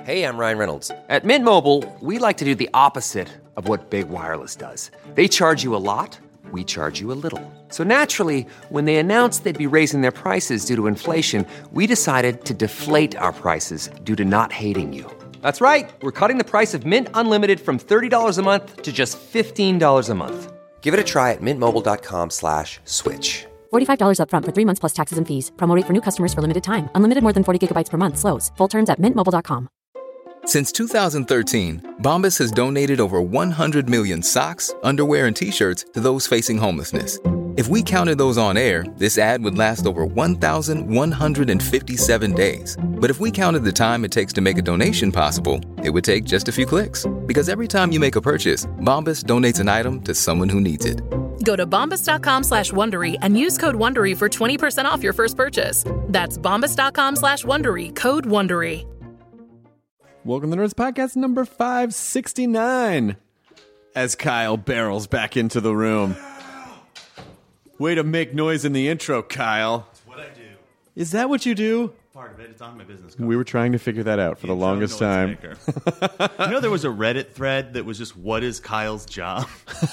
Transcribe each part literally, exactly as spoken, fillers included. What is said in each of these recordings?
Hey, I'm Ryan Reynolds. At Mint Mobile, we like to do the opposite of what Big Wireless does. They charge you a lot, we charge you a little. So naturally, when they announced they'd be raising their prices due to inflation, we decided to deflate our prices due to not hating you. That's right. We're cutting the price of Mint Unlimited from thirty dollars a month to just fifteen dollars a month. Give it a try at mintmobile.com slash switch. forty-five dollars up front for three months plus taxes and fees. Promo rate for new customers for limited time. Unlimited more than forty gigabytes per month slows. Full terms at mint mobile dot com. Since two thousand thirteen, Bombas has donated over one hundred million socks, underwear, and T-shirts to those facing homelessness. If we counted those on air, this ad would last over one thousand one hundred fifty-seven days. But if we counted the time it takes to make a donation possible, it would take just a few clicks. Because every time you make a purchase, Bombas donates an item to someone who needs it. Go to bombas.com slash Wondery and use code Wondery for twenty percent off your first purchase. That's bombas.com slash Wondery, code Wondery. Welcome to the Nerds Podcast number five sixty-nine. As Kyle barrels back into the room. Way to make noise in the intro, Kyle. That's what I do. Is that what you do? Part of it. It's on my business card. We were trying to figure that out for the, the longest time. You know, there was a Reddit thread that was just, what is Kyle's job?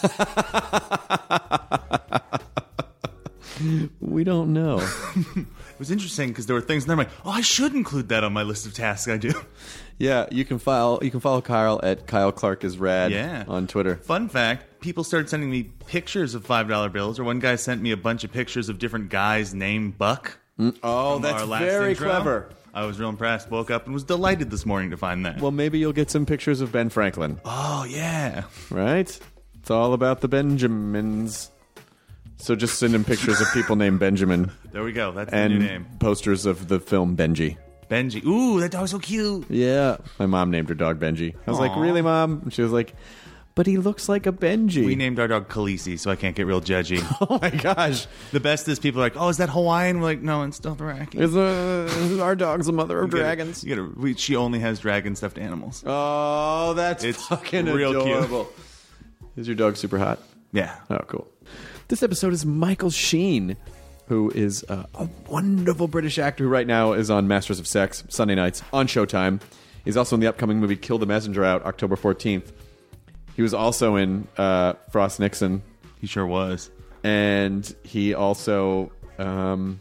We don't know. It was interesting because there were things in there I'm like, oh, I should include that on my list of tasks I do. Yeah, you can file. You can follow Kyle at Kyle Clark is Rad yeah. on Twitter. Fun fact, people started sending me pictures of five dollar bills, or one guy sent me a bunch of pictures of different guys named Buck. Mm, oh, that's very intro. clever. I was real impressed. Woke up and was delighted this morning to find that. Well, maybe you'll get some pictures of Ben Franklin. Oh, yeah. Right? It's all about the Benjamins. So just send him pictures of people named Benjamin. There we go. That's and the new name. Posters of the film Benji. Benji. Ooh, that dog's so cute. Yeah. My mom named her dog Benji. I was Aww. like, really, Mom? And she was like, but he looks like a Benji. We named our dog Khaleesi, so I can't get real judgy. Oh, my gosh. The best is people are like, oh, is that Hawaiian? We're like, no, it's Dothraki. It's a, our dog's a mother of you dragons. Gotta, you gotta, we, she only has dragon stuffed animals. Oh, that's it's fucking real adorable. Cute. Is your dog super hot? Yeah. Oh, cool. This episode is Michael Sheen, who is uh, a wonderful British actor who right now is on Masters of Sex, Sunday nights, on Showtime. He's also in the upcoming movie Kill the Messenger out October fourteenth. He was also in uh, Frost Nixon. He sure was. And he also... Um,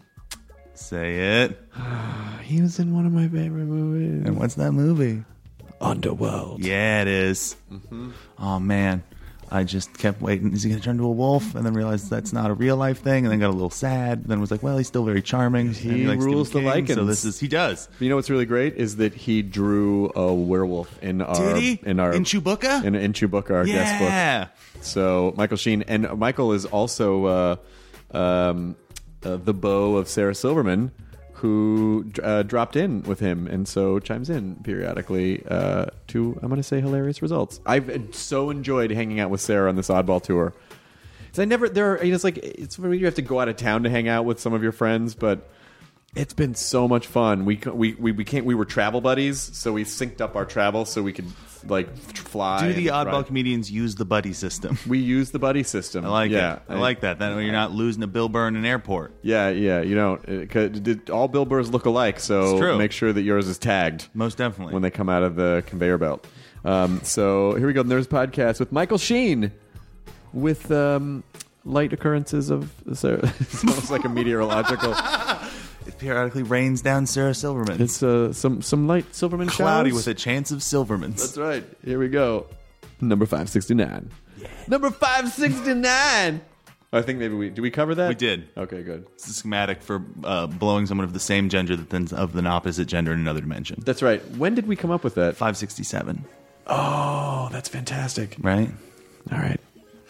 Say it. He was in one of my favorite movies. And what's that movie? Underworld. Yeah, it is. Mm-hmm. Oh, man. I just kept waiting. Is he going to turn into a wolf? And then realized that's not a real life thing. And then got a little sad. Then was like, well, he's still very charming. He, he likes rules the Lycans. So this is he does. You know what's really great is that he drew a werewolf in our Did he? in our in Chewbacca in, in Chewbacca our yeah. guest book. So Michael Sheen and Michael is also uh, um, uh, the beau of Sarah Silverman, who uh, dropped in with him and so chimes in periodically uh, to, I'm going to say, hilarious results. I've so enjoyed hanging out with Sarah on this Oddball tour. So I never, there are, you know, it's like, it's when you have to go out of town to hang out with some of your friends, but it's been so much fun. We we we became, we were travel buddies, so we synced up our travel so we could like fly. Do the Oddball ride. Comedians use the buddy system? We use the buddy system. I like yeah, it. I, I like that. That way you're not losing a Bill Burr in an airport. Yeah, yeah. You know, it, it, all Bill Burrs look alike, so make sure that yours is tagged. Most definitely. When they come out of the conveyor belt. Um, so here we go, the Nerds Podcast with Michael Sheen, with um, light occurrences of... So, it's almost like a meteorological... It periodically rains down Sarah Silverman. It's uh, some some light Silverman showers. Cloudy with a chance of Silvermans. That's right. Here we go. Number five sixty-nine. Yeah. Number five sixty-nine. I think maybe we... Did we cover that? We did. Okay, good. It's a schematic for uh, blowing someone of the same gender than of an opposite gender in another dimension. That's right. When did we come up with that? five sixty-seven. Oh, that's fantastic. Right? All right.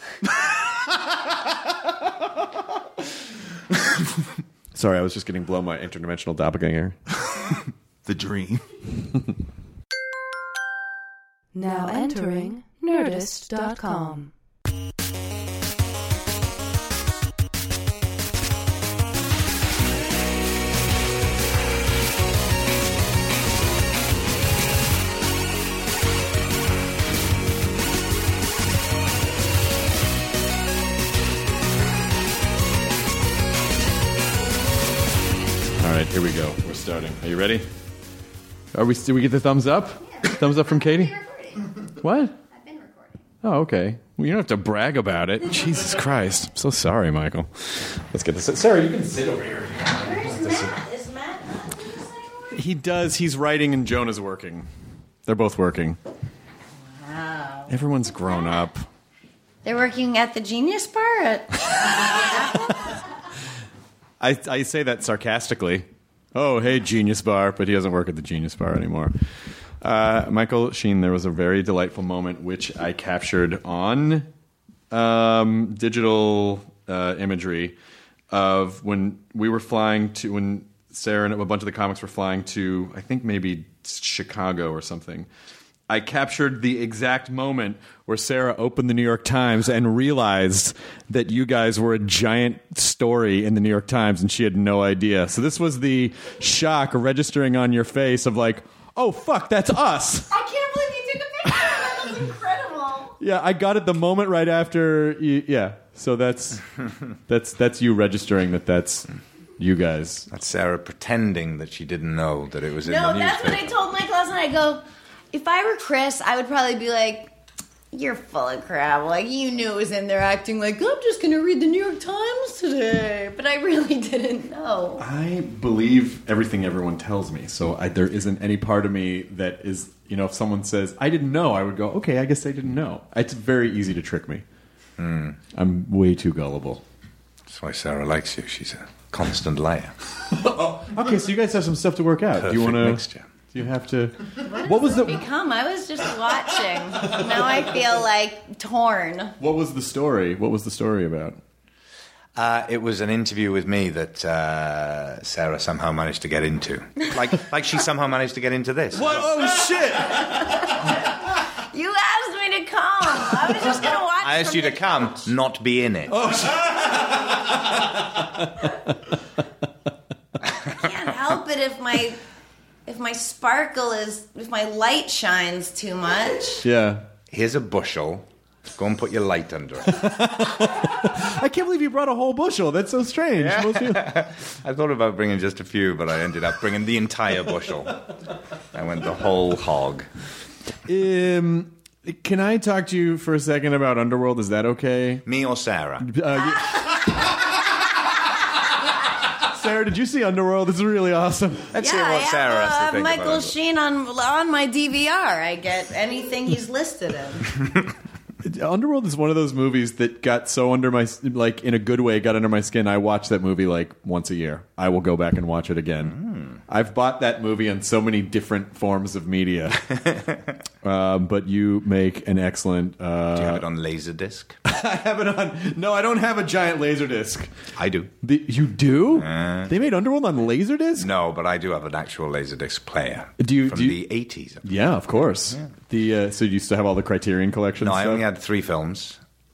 Sorry, I was just getting blown my interdimensional doppelganger. The dream. Now entering Nerdist dot com. All right, here we go. We're starting. Are you ready? Are we? Did we get the thumbs up? Yeah. Thumbs up from Katie. What? I've been recording. Oh, okay. Well, you don't have to brag about it. Jesus Christ. I'm so sorry, Michael. Let's get this. Sarah, you can sit over here. Where's Matt? Is Matt not doing this anymore? He does. He's writing and Jonah's working. They're both working. Wow. Everyone's grown up. They're working at the Genius Bar at I, I say that sarcastically. Oh, hey, Genius Bar. But he doesn't work at the Genius Bar anymore. Uh, Michael Sheen, there was a very delightful moment which I captured on um, digital uh, imagery of when we were flying to, when Sarah and a bunch of the comics were flying to, I think maybe Chicago or something. I captured the exact moment where Sarah opened the New York Times and realized that you guys were a giant story in the New York Times, and she had no idea. So this was the shock registering on your face of like, oh, fuck, that's us. I can't believe you took a picture. That was incredible. Yeah, I got it the moment right after. You, yeah, so that's that's that's you registering that that's you guys. That's Sarah pretending that she didn't know that it was in No, the that's newspaper. what I told Mike last night. I go, if I were Chris, I would probably be like, you're full of crap. Like, you knew it was in there acting like, I'm just going to read the New York Times today. But I really didn't know. I believe everything everyone tells me, so I, there isn't any part of me that is, you know, if someone says, I didn't know, I would go, okay, I guess I didn't know. It's very easy to trick me. Mm. I'm way too gullible. That's why Sarah likes you. She's a constant liar. Oh, okay, so you guys have some stuff to work out. Perfect Do you want to? mixture. Do you have to? What, What was does the? it become? I was just watching. Now I feel like torn. What was the story? What was the story about? Uh, it was an interview with me that uh, Sarah somehow managed to get into. Like, like she somehow managed to get into this. What? Oh shit! You asked me to come. I was just going to watch I asked from you to the come, couch. not be in it. Oh I can't help it if my if my sparkle is if my light shines too much. Yeah. Here's a bushel. Go and put your light under it. I can't believe you brought a whole bushel. That's so strange. Most people- I thought about bringing just a few, but I ended up bringing the entire bushel. I went the whole hog. Um, can I talk to you for a second about Underworld? Is that okay? Me or Sarah? Uh, Sarah, did you see Underworld? It's really awesome. Let's yeah, hear what I Sarah have, has to uh, think Michael about it. Sheen on on my D V R. I get anything he's listed in. Underworld is one of those movies that got so under my, like, in a good way, got under my skin. I watch that movie like once a year. I will go back and watch it again. Mm. I've bought that movie on so many different forms of media. uh, but you make an excellent... Uh, Do you have it on Laserdisc? I have it on... No, I don't have a giant Laserdisc. I do. The, you do? Uh, they made Underworld on Laserdisc? No, but I do have an actual Laserdisc player. Do you, from do you, the eighties. Yeah, of course. Yeah. The uh, so you used to have all the Criterion collection No, stuff? I only had three films.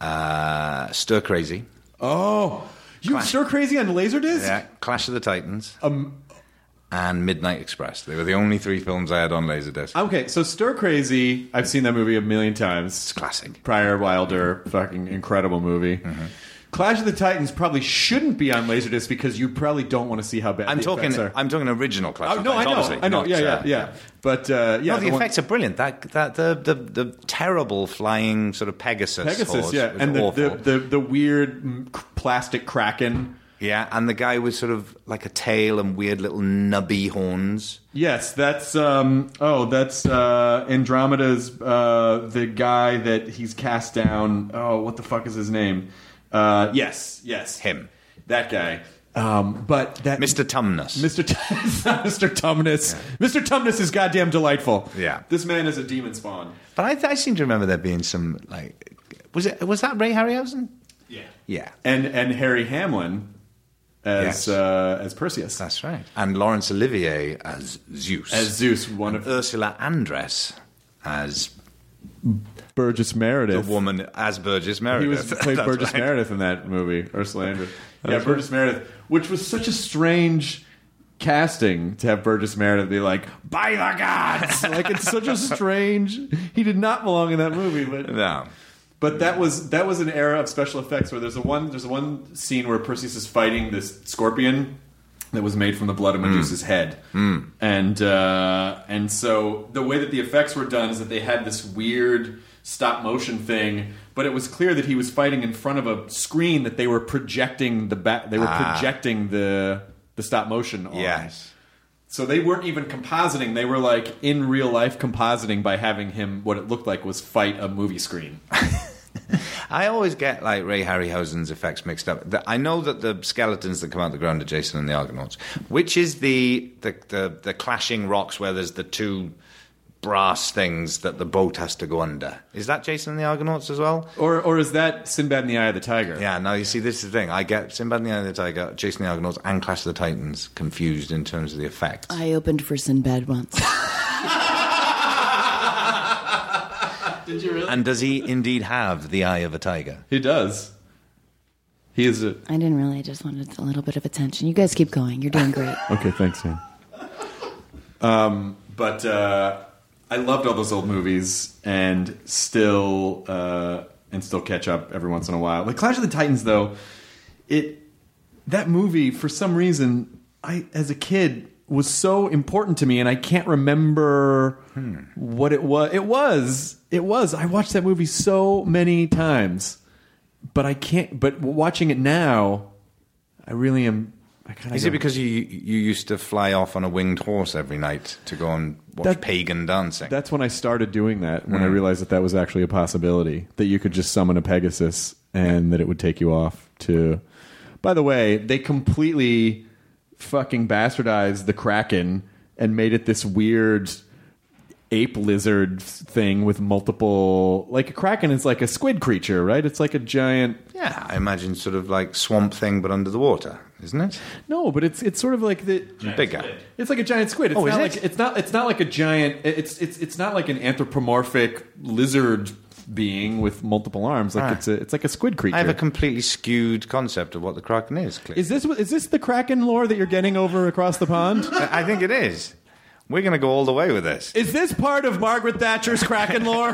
Uh, Stir Crazy. Oh, you Clash. Stir Crazy on Laserdisc? Yeah, Clash of the Titans. Um, and Midnight Express. They were the only three films I had on Laserdisc. Okay, so Stir Crazy, I've seen that movie a million times. It's classic. Pryor Wilder, fucking incredible movie. Mm-hmm. Clash of the Titans probably shouldn't be on Laserdisc because you probably don't want to see how bad I'm the talking. effects are. I'm talking original Clash. Oh, of no, the I Titans, know, obviously, I know, not, yeah, yeah, uh, yeah. But uh, yeah, no, the, the effects one, are brilliant. That that the, the the terrible flying sort of Pegasus. Pegasus, horse yeah, was and the, awful. the the the weird mm, plastic kraken. Yeah, and the guy was sort of like a tail and weird little nubby horns. Yes, that's um oh that's uh Andromeda's uh the guy that he's cast down. Oh, what the fuck is his name? Uh yes, yes. Him. That guy. Um but that Mister Tumnus. Mister T- Mister Tumnus. Yeah. Mister Tumnus is goddamn delightful. Yeah. This man is a demon spawn. But I, th- I seem to remember there being some like was it was that Ray Harryhausen? Yeah. Yeah. And and Harry Hamlin as Yes. uh, as Perseus. That's right. And Laurence Olivier as Zeus. As Zeus, one of Ursula Andress as Burgess Meredith. the woman as Burgess Meredith. He was played That's Burgess right. Meredith in that movie, Ursula Andress. Yeah, That's Burgess Meredith, which was such a strange casting to have Burgess Meredith be like, by the gods! Like, it's such a strange... He did not belong in that movie, but... No. But that was that was an era of special effects where there's a one there's a one scene where Perseus is fighting this scorpion that was made from the blood of Medusa's mm. head. Mm. And uh, and so the way that the effects were done is that they had this weird stop motion thing, but it was clear that he was fighting in front of a screen that they were projecting the back. They were ah. projecting the the stop motion on. Yes. So they weren't even compositing. They were like in real life compositing by having him, what it looked like was fight a movie screen. I always get like Ray Harryhausen's effects mixed up. The, I know that the skeletons that come out of the ground are Jason and the Argonauts, which is the the, the the clashing rocks where there's the two brass things that the boat has to go under. Is that Jason and the Argonauts as well? Or or is that Sinbad and the Eye of the Tiger? Yeah, no, you see, this is the thing. I get Sinbad and the Eye of the Tiger, Jason and the Argonauts, and Clash of the Titans confused in terms of the effects. I opened for Sinbad once. Did you really? And does he indeed have the eye of a tiger? He does. He is a... I didn't really. I just wanted a little bit of attention. You guys keep going. You're doing great. Okay, thanks, Sam. Um, but uh, I loved all those old movies, and still uh, and still catch up every once in a while. Like Clash of the Titans, though, it that movie for some reason, I as a kid was so important to me, and I can't remember hmm. what it was. It was. It was. I watched that movie so many times, but I can't. But watching it now, I really am. I Is it because you you used to fly off on a winged horse every night to go and watch that, pagan dancing? That's when I started doing that. When mm. I realized that that was actually a possibility, that you could just summon a Pegasus and that it would take you off to. By the way, they completely fucking bastardized the Kraken and made it this weird ape lizard thing with multiple... Like a Kraken is like a squid creature, right? It's like a giant... Yeah, I imagine sort of like Swamp Thing but under the water, isn't it? No, but it's it's sort of like the... Bigger. Squid. It's like a giant squid. It's oh, not is like it? it's not it's not like a giant it's it's it's not like an anthropomorphic lizard being with multiple arms. Like ah. it's a it's like a squid creature. I have a completely skewed concept of what the Kraken is. Clearly. Is this is this the Kraken lore that you're getting over across the pond? I think it is. We're going to go all the way with this. Is this part of Margaret Thatcher's Kraken lore?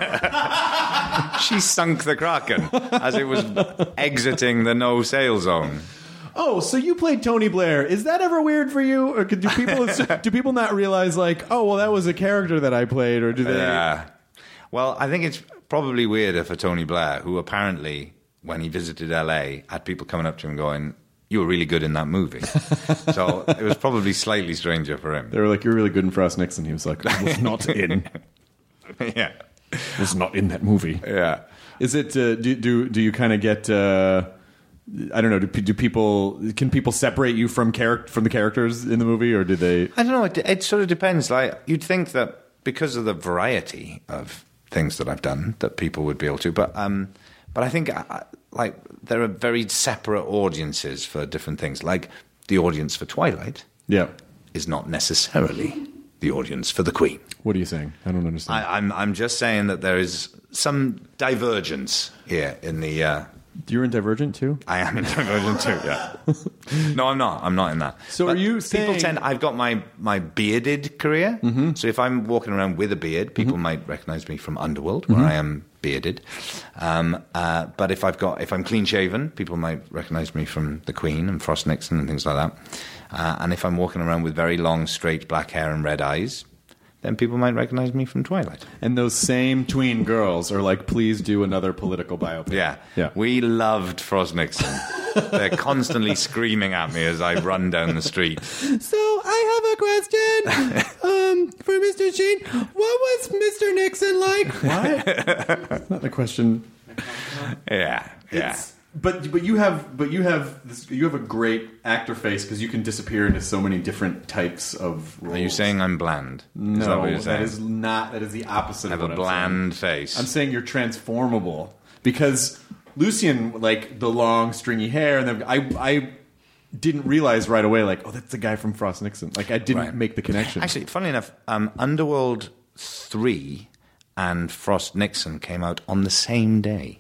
She sunk the Kraken as it was exiting the no-sail zone. Oh, so you played Tony Blair. Is that ever weird for you? Or do people do people not realize, like, oh, well, that was a character that I played? Or do they... Yeah. Well, I think it's probably weirder for Tony Blair, who apparently, when he visited L A, had people coming up to him going... You were really good in that movie. So it was probably slightly stranger for him. They were like, you're really good in Frost Nixon. He was like, I was not in. Yeah. Was not in that movie. Yeah. Is it, uh, do, do, do you kind of get, uh, I don't know, do, do people, can people separate you from charac- from the characters in the movie, or do they? I don't know. It, it sort of depends. Like, you'd think that because of the variety of things that I've done, that people would be able to. But, um, but I think... I, Like, there are very separate audiences for different things. Like, the audience for Twilight yeah. is not necessarily the audience for The Queen. What are you saying? I don't understand. I, I'm I'm just saying that there is some divergence here in the... Uh, You're in Divergent, too? I am in Divergent, too, yeah. No, I'm not. I'm not in that. So but are you people saying... People tend... I've got my, my bearded career. Mm-hmm. So if I'm walking around with a beard, people mm-hmm. might recognise me from Underworld, where mm-hmm. I am... bearded, um, uh, but if I've got if I'm clean shaven, people might recognise me from The Queen and Frost Nixon and things like that. Uh, and if I'm walking around with very long, straight black hair and red eyes, then people might recognise me from Twilight. And those same tween girls are like, please do another political biopic. Yeah, yeah. We loved Frost Nixon. They're constantly screaming at me as I run down the street. So I have a question um, for Mister Sheen. What was Mister Nixon like? What? That's not the question. Yeah, yeah. It's, but but you have but you have this, you have a great actor face because you can disappear into so many different types of roles. Are you saying I'm bland? No, is that, what you're saying? that is not. That is the opposite. I have of what a bland I'm saying. face. I'm saying you're transformable because Lucien, like the long stringy hair, and then I I didn't realize right away, like, oh, that's the guy from Frost Nixon. Like I didn't right. make the connection. Actually, funnily enough, um, Underworld three and Frost Nixon came out on the same day.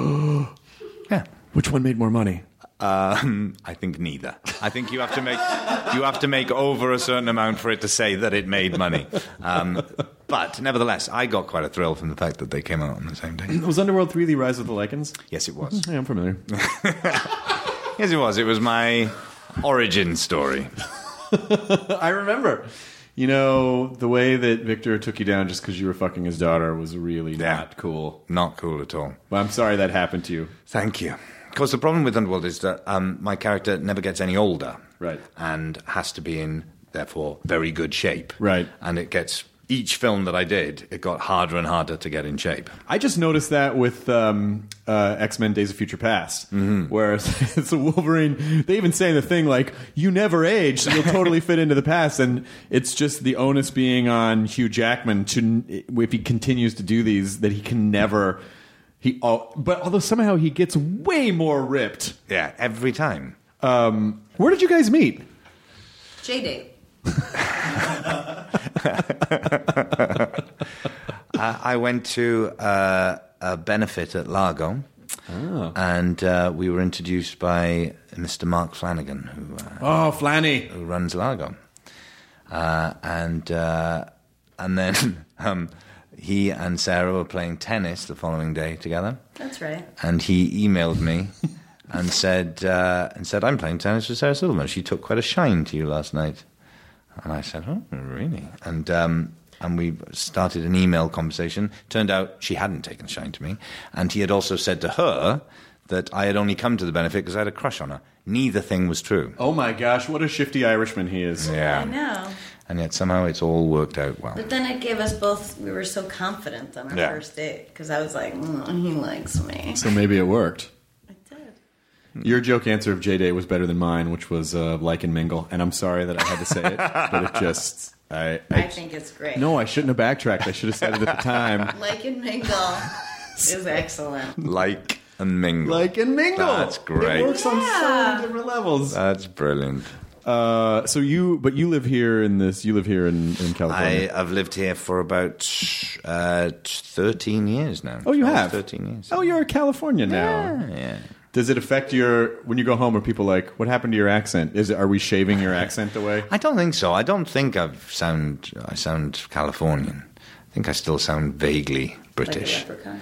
Yeah. Which one made more money? Um, I think neither. I think you have to make you have to make over a certain amount for it to say that it made money. Um, but nevertheless, I got quite a thrill from the fact that they came out on the same day. Was Underworld three the Rise of the Lycans? Yes, it was. Yeah, I'm familiar. Yes, it was. It was my origin story. I remember. You know, the way that Victor took you down just because you were fucking his daughter was really Yeah. not cool. Not cool at all. Well, I'm sorry that happened to you. Thank you. Of course, the problem with Underworld is that um, my character never gets any older. Right. And has to be in, therefore, very good shape. Right. And it gets... Each film that I did, it got harder and harder to get in shape. I just noticed that with um, uh, X-Men Days of Future Past, mm-hmm. where it's, it's a Wolverine. They even say in the thing, like, you never age, so you'll totally fit into the past. And it's just the onus being on Hugh Jackman to, if he continues to do these, that he can never... He, oh, but although somehow he gets way more ripped. Yeah, every time. Um, where did you guys meet? J-Date. I went to uh, a benefit at Largo, oh. and uh, we were introduced by Mister Mark Flanagan, who uh, oh Flanny, who runs Largo, uh, and uh, and then um, he and Sarah were playing tennis the following day together. That's right. And he emailed me and said uh, and said I'm playing tennis with Sarah Silverman. She took quite a shine to you last night. And I said, oh, really? And um, and we started an email conversation. Turned out she hadn't taken a shine to me. And he had also said to her that I had only come to the benefit because I had a crush on her. Neither thing was true. Oh, my gosh, what a shifty Irishman he is. Yeah. I know. And yet somehow it's all worked out well. But then it gave us both, we were so confident on our Yeah. first date. Because I was like, mm, he likes me. So maybe it worked. It did. Your joke answer of J-Day was better than mine, which was uh, like and mingle. And I'm sorry that I had to say it, but it just... I, I, I think it's great. No, I shouldn't have backtracked. I should have said it at the time. Like and mingle is excellent. Like and mingle. Like and mingle. That's great. It works on so many different levels. That's brilliant. Uh, so you, but you live here in this. You live here in, in California. I, I've lived here for about uh, thirteen years now. Oh, you have thirteen years. Oh, you're in California now. Yeah. yeah. Does it affect your when you go home? Are people like, "What happened to your accent? Is it? Are we shaving your accent away?" I don't think so. I don't think I sound. I sound Californian. I think I still sound vaguely British. Like a leprechaun.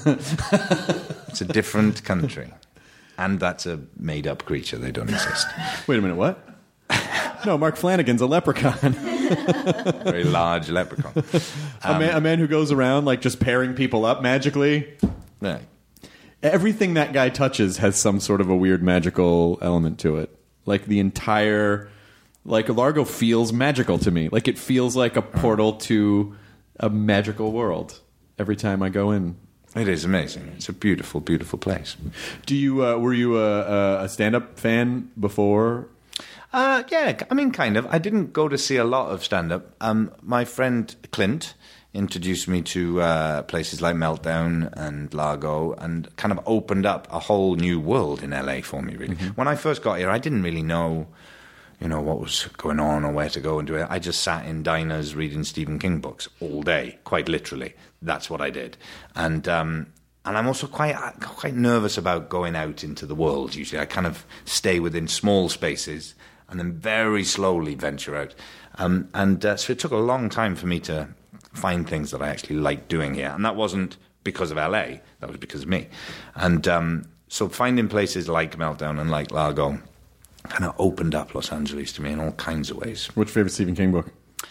Oh. It's a different country, and that's a made-up creature. They don't exist. Wait a minute. What? No, Mark Flanagan's a leprechaun. Very large leprechaun. Um, a, man, a man who goes around like just pairing people up magically. Yeah. Everything that guy touches has some sort of a weird magical element to it. Like the entire, like Largo feels magical to me. Like it feels like a portal to a magical world every time I go in. It is amazing. It's a beautiful, beautiful place. Do you uh, were you a, a stand-up fan before? Uh, yeah, I mean, kind of. I didn't go to see a lot of stand-up. Um, my friend Clint introduced me to uh, places like Meltdown and Largo and kind of opened up a whole new world in L A for me, really. Mm-hmm. When I first got here, I didn't really know, you know, what was going on or where to go and do it. I just sat in diners reading Stephen King books all day, quite literally. That's what I did. And um, and I'm also quite quite nervous about going out into the world, usually. I kind of stay within small spaces and then very slowly venture out. Um, and uh, so it took a long time for me to find things that I actually liked doing here. And that wasn't because of L A. That was because of me. And um, so finding places like Meltdown and like Largo kind of opened up Los Angeles to me in all kinds of ways. What's your favorite Stephen King book?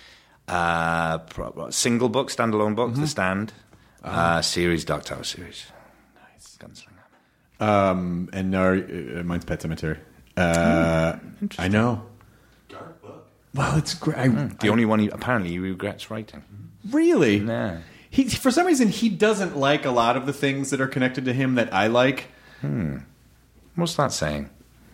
Uh, pro- single book, standalone book, mm-hmm. The Stand. Uh, series, Dark Tower series. Nice. Gunslinger. Um, and our, uh, mine's Pet Sematary. Uh, mm, I know. Dark book. Well, it's great. Mm. The I, only one he apparently he regrets writing. Really? Nah. He, for some reason, he doesn't like a lot of the things that are connected to him that I like. Hmm. What's that saying?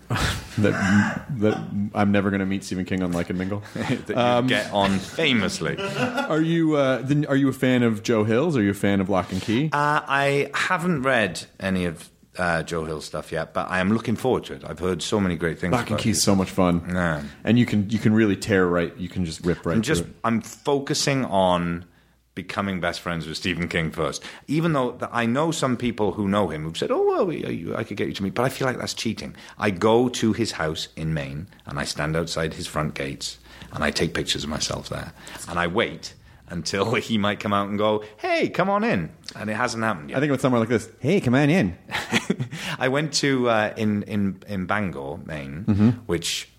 that that I'm never going to meet Stephen King on Like and Mingle. that you um, get on famously. Are you uh, then, are you a fan of Joe Hill's? Are you a fan of Lock and Key? Uh, I haven't read any of uh, Joe Hill's stuff yet, but I am looking forward to it. I've heard so many great things. Lock and Key is so much fun, yeah. And you can you can really tear right. You can just rip right. I'm just through it. I'm focusing on becoming best friends with Stephen King first. Even though the, I know some people who know him who've said, oh, well, we, you, I could get you to meet, but I feel like that's cheating. I go to his house in Maine, and I stand outside his front gates, and I take pictures of myself there. And I wait until he might come out and go, hey, come on in. And it hasn't happened yet. I think it was somewhere like this. Hey, come on in. I went to, uh, in, in, in Bangor, Maine, mm-hmm. which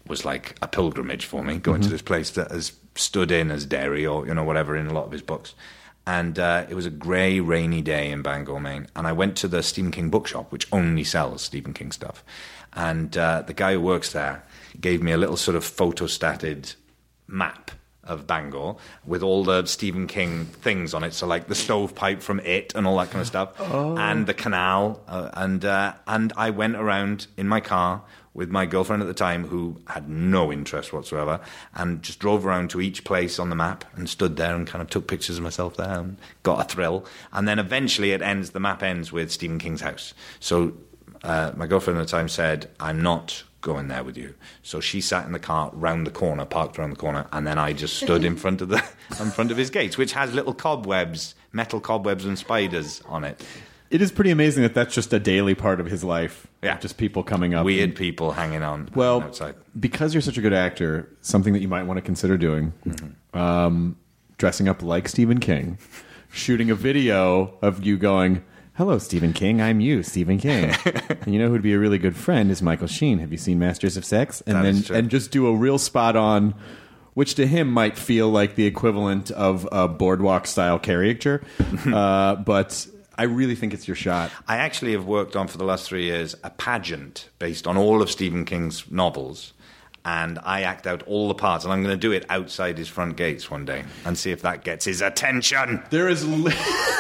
was like a pilgrimage for me, going Mm-hmm. to this place that has stood in as Derry or, you know, whatever in a lot of his books. And uh, it was a grey, rainy day in Bangor, Maine. And I went to the Stephen King bookshop, which only sells Stephen King stuff. And uh, the guy who works there gave me a little sort of photostated map of Bangor with all the Stephen King things on it. So like the stovepipe from It and all that kind of stuff. Oh. And the canal. Uh, and uh, and I went around in my car with my girlfriend at the time, who had no interest whatsoever, and just drove around to each place on the map and stood there and kind of took pictures of myself there and got a thrill. And then eventually it ends, the map ends with Stephen King's house. So uh, my girlfriend at the time said, I'm not going there with you. So she sat in the car round the corner, parked around the corner, and then I just stood in front of the in front of his gates, which has little cobwebs, metal cobwebs and spiders on it. It is pretty amazing that that's just a daily part of his life. Yeah. Just people coming up. Weird and, people hanging on well, outside. Because you're such a good actor, something that you might want to consider doing, mm-hmm. um, dressing up like Stephen King, shooting a video of you going, hello, Stephen King, I'm you, Stephen King. And you know who'd be a really good friend is Michael Sheen. Have you seen Masters of Sex? And that then is true. and just do a real spot on, which to him might feel like the equivalent of a boardwalk-style caricature. uh, but... I really think it's your shot. I actually have worked on, for the last three years, a pageant based on all of Stephen King's novels, and I act out all the parts, and I'm going to do it outside his front gates one day and see if that gets his attention. There is li-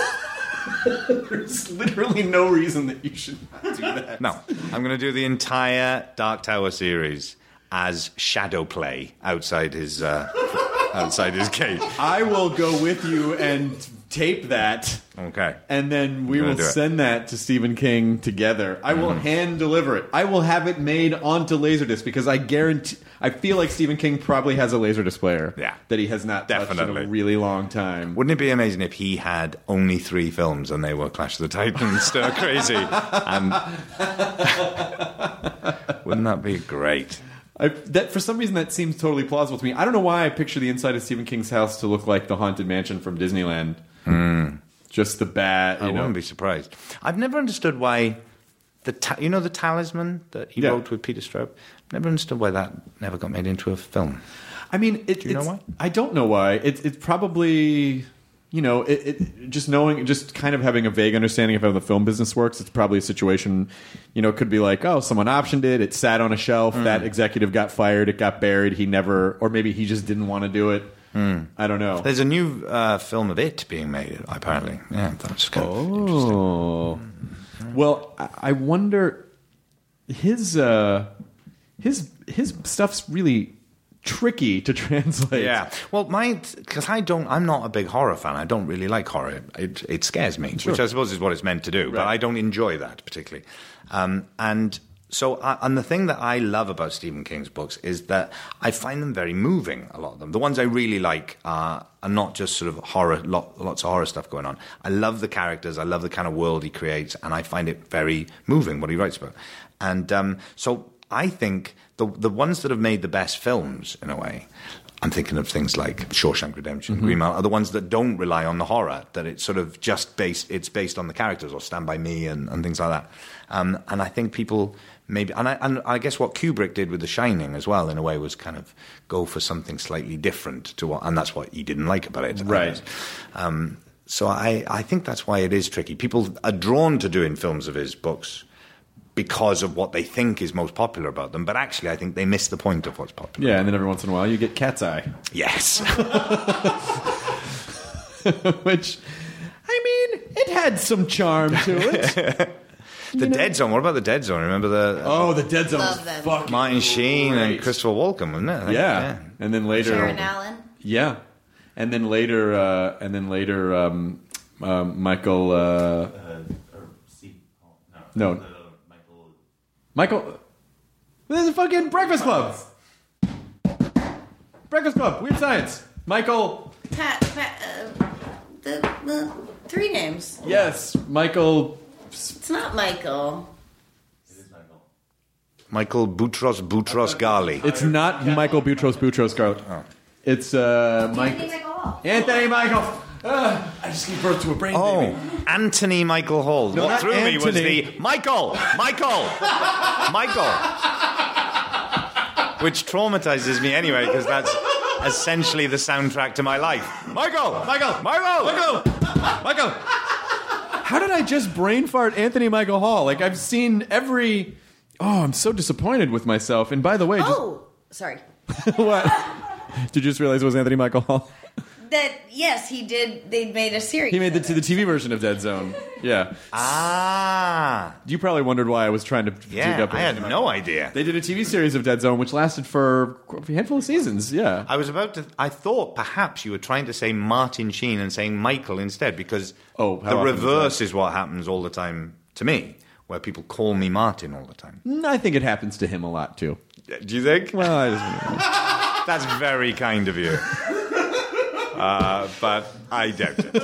There's literally no reason that you should not do that. No, I'm going to do the entire Dark Tower series as shadow play outside his uh, outside his gate. I will go with you and tape that. Okay. And then we You're will gonna do it. send that to Stephen King together. I will Mm-hmm. hand deliver it. I will have it made onto Laserdisc because I guarantee. I feel like Stephen King probably has a Laserdisc player. Yeah. That he has not touched in Definitely. a really long time. Wouldn't it be amazing if he had only three films and they were Clash of the Titans, Stir Crazy, and wouldn't that be great? I, that for some reason that seems totally plausible to me. I don't know why I picture the inside of Stephen King's house to look like the Haunted Mansion from Disneyland. Mm. Just the bat. You I know. wouldn't be surprised. I've never understood why the ta- you know the Talisman that he Yeah. wrote with Peter Straub. Never understood why that never got made into a film. I mean, it, Do you know it's, why? I don't know why. It's it's probably, you know, it, it just knowing, just kind of having a vague understanding of how the film business works. It's probably a situation, you know, it could be like, oh, someone optioned it, it sat on a shelf, Mm. that executive got fired, it got buried, he never, or maybe he just didn't want to do it. Mm. I don't know. There's a new uh, film of it being made, apparently. Yeah, that's kind of interesting. Oh, well, I I wonder his uh, his his stuff's really tricky to translate. Yeah, well, my because I don't, I'm not a big horror fan. I don't really like horror. It it scares me, Sure. which I suppose is what it's meant to do. But Right. I don't enjoy that particularly. Um, and so, I, and the thing that I love about Stephen King's books is that I find them very moving. A lot of them, the ones I really like, are are not just sort of horror, lot, lots of horror stuff going on. I love the characters. I love the kind of world he creates, and I find it very moving what he writes about. And um, so, I think the the ones that have made the best films, in a way, I'm thinking of things like Shawshank Redemption, Mm-hmm. Green Mile, are the ones that don't rely on the horror, that it's sort of just based, it's based on the characters, or Stand By Me and, and things like that. Um, and I think people maybe, and I, and I guess what Kubrick did with The Shining as well, in a way, was kind of go for something slightly different to what, and that's what he didn't like about it. Right. Um, so I, I think that's why it is tricky. People are drawn to doing films of his books because of what they think is most popular about them, but actually I think they miss the point of what's popular. Yeah, and then every once in a while you get Cat's Eye. Yes. Which, I mean, it had some charm to it. The Dead Zone. What about the Dead Zone? Remember the Oh, the Dead Zone was Love that fucking Martin Sheen great. and Christopher Walken, wasn't it? I think, Yeah. And then later Sharon Allen. Yeah. And then later uh, and then later um, um, Michael uh, No. Michael This is fucking Breakfast Club. Breakfast Club, Weird Science. Michael Pat, Pat, uh, the, the three names. Yes, Michael It's not Michael. Michael Boutros Boutros Ghali. It's not Michael Boutros Boutros Scarlet. It's uh Mike Anthony Michael. Uh, I just gave birth to a brain Oh, baby. Anthony Michael Hall. No, what not threw me was Anthony. the Michael, Michael, Michael. which traumatizes me anyway, because that's essentially the soundtrack to my life. Michael! Michael! Michael! Michael! Michael! How did I just brain fart Anthony Michael Hall? Like, I've seen every... Oh, I'm so disappointed with myself. And by the way... Oh, just... sorry. What? Did you just realize it was Anthony Michael Hall? That, yes, he did. They made a series. He made the, the T V version of Dead Zone. Yeah. Ah. You probably wondered why I was trying to yeah, dig up. I had no idea. They did a T V series of Dead Zone, which lasted for a handful of seasons. Yeah. I was about to... I thought perhaps you were trying to say Martin Sheen and saying Michael instead, because oh, the reverse is, is what happens all the time to me, where people call me Martin all the time. I think it happens to him a lot, too. Do you think? Well, I just... That's very kind of you. Uh, but I doubt it.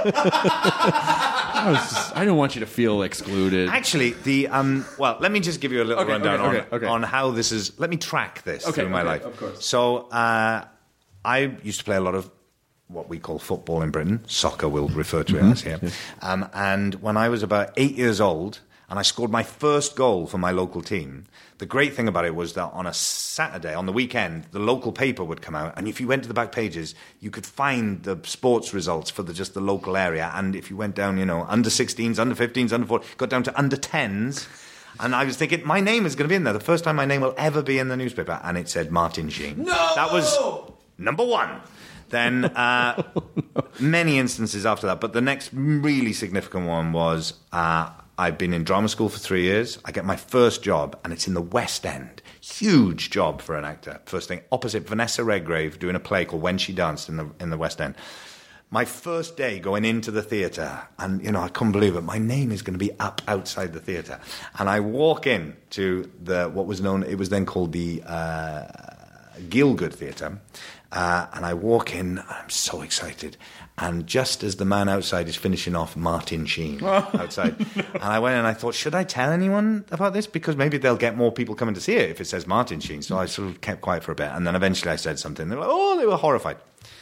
I, was just, I don't want you to feel excluded. Actually, the um, well, let me just give you a little okay, rundown okay, on, okay, okay. on how this is. Let me track this okay, through my okay, life. Of course. So uh, I used to play a lot of what we call football in Britain. Soccer, we'll refer to it mm-hmm. as here. Yes. Um, and when I was about eight years old, and I scored my first goal for my local team. The great thing about it was that on a Saturday, on the weekend, the local paper would come out, and if you went to the back pages, you could find the sports results for the, just the local area. And if you went down, you know, under sixteens, under fifteens, under fourteens, got down to under tens, and I was thinking, my name is going to be in there. The first time my name will ever be in the newspaper, and it said Martin Sheen. No! That was number one. Then uh, oh, no. many instances after that, but the next really significant one was... Uh, I've been in drama school for three years. I get my first job, and it's in the West End. Huge job for an actor. First thing, opposite Vanessa Redgrave, doing a play called When She Danced in the in the West End. My first day going into the theatre, and, you know, I couldn't believe it. My name is going to be up outside the theatre. And I walk in to the, what was known, it was then called the uh, Gielgud Theatre. Uh, and I walk in, and I'm so excited. And just as the man outside is finishing off Martin Sheen outside, and I went and I thought, should I tell anyone about this? Because maybe they'll get more people coming to see it if it says Martin Sheen. So I sort of kept quiet for a bit. And then eventually I said something. They were like, oh, they were horrified.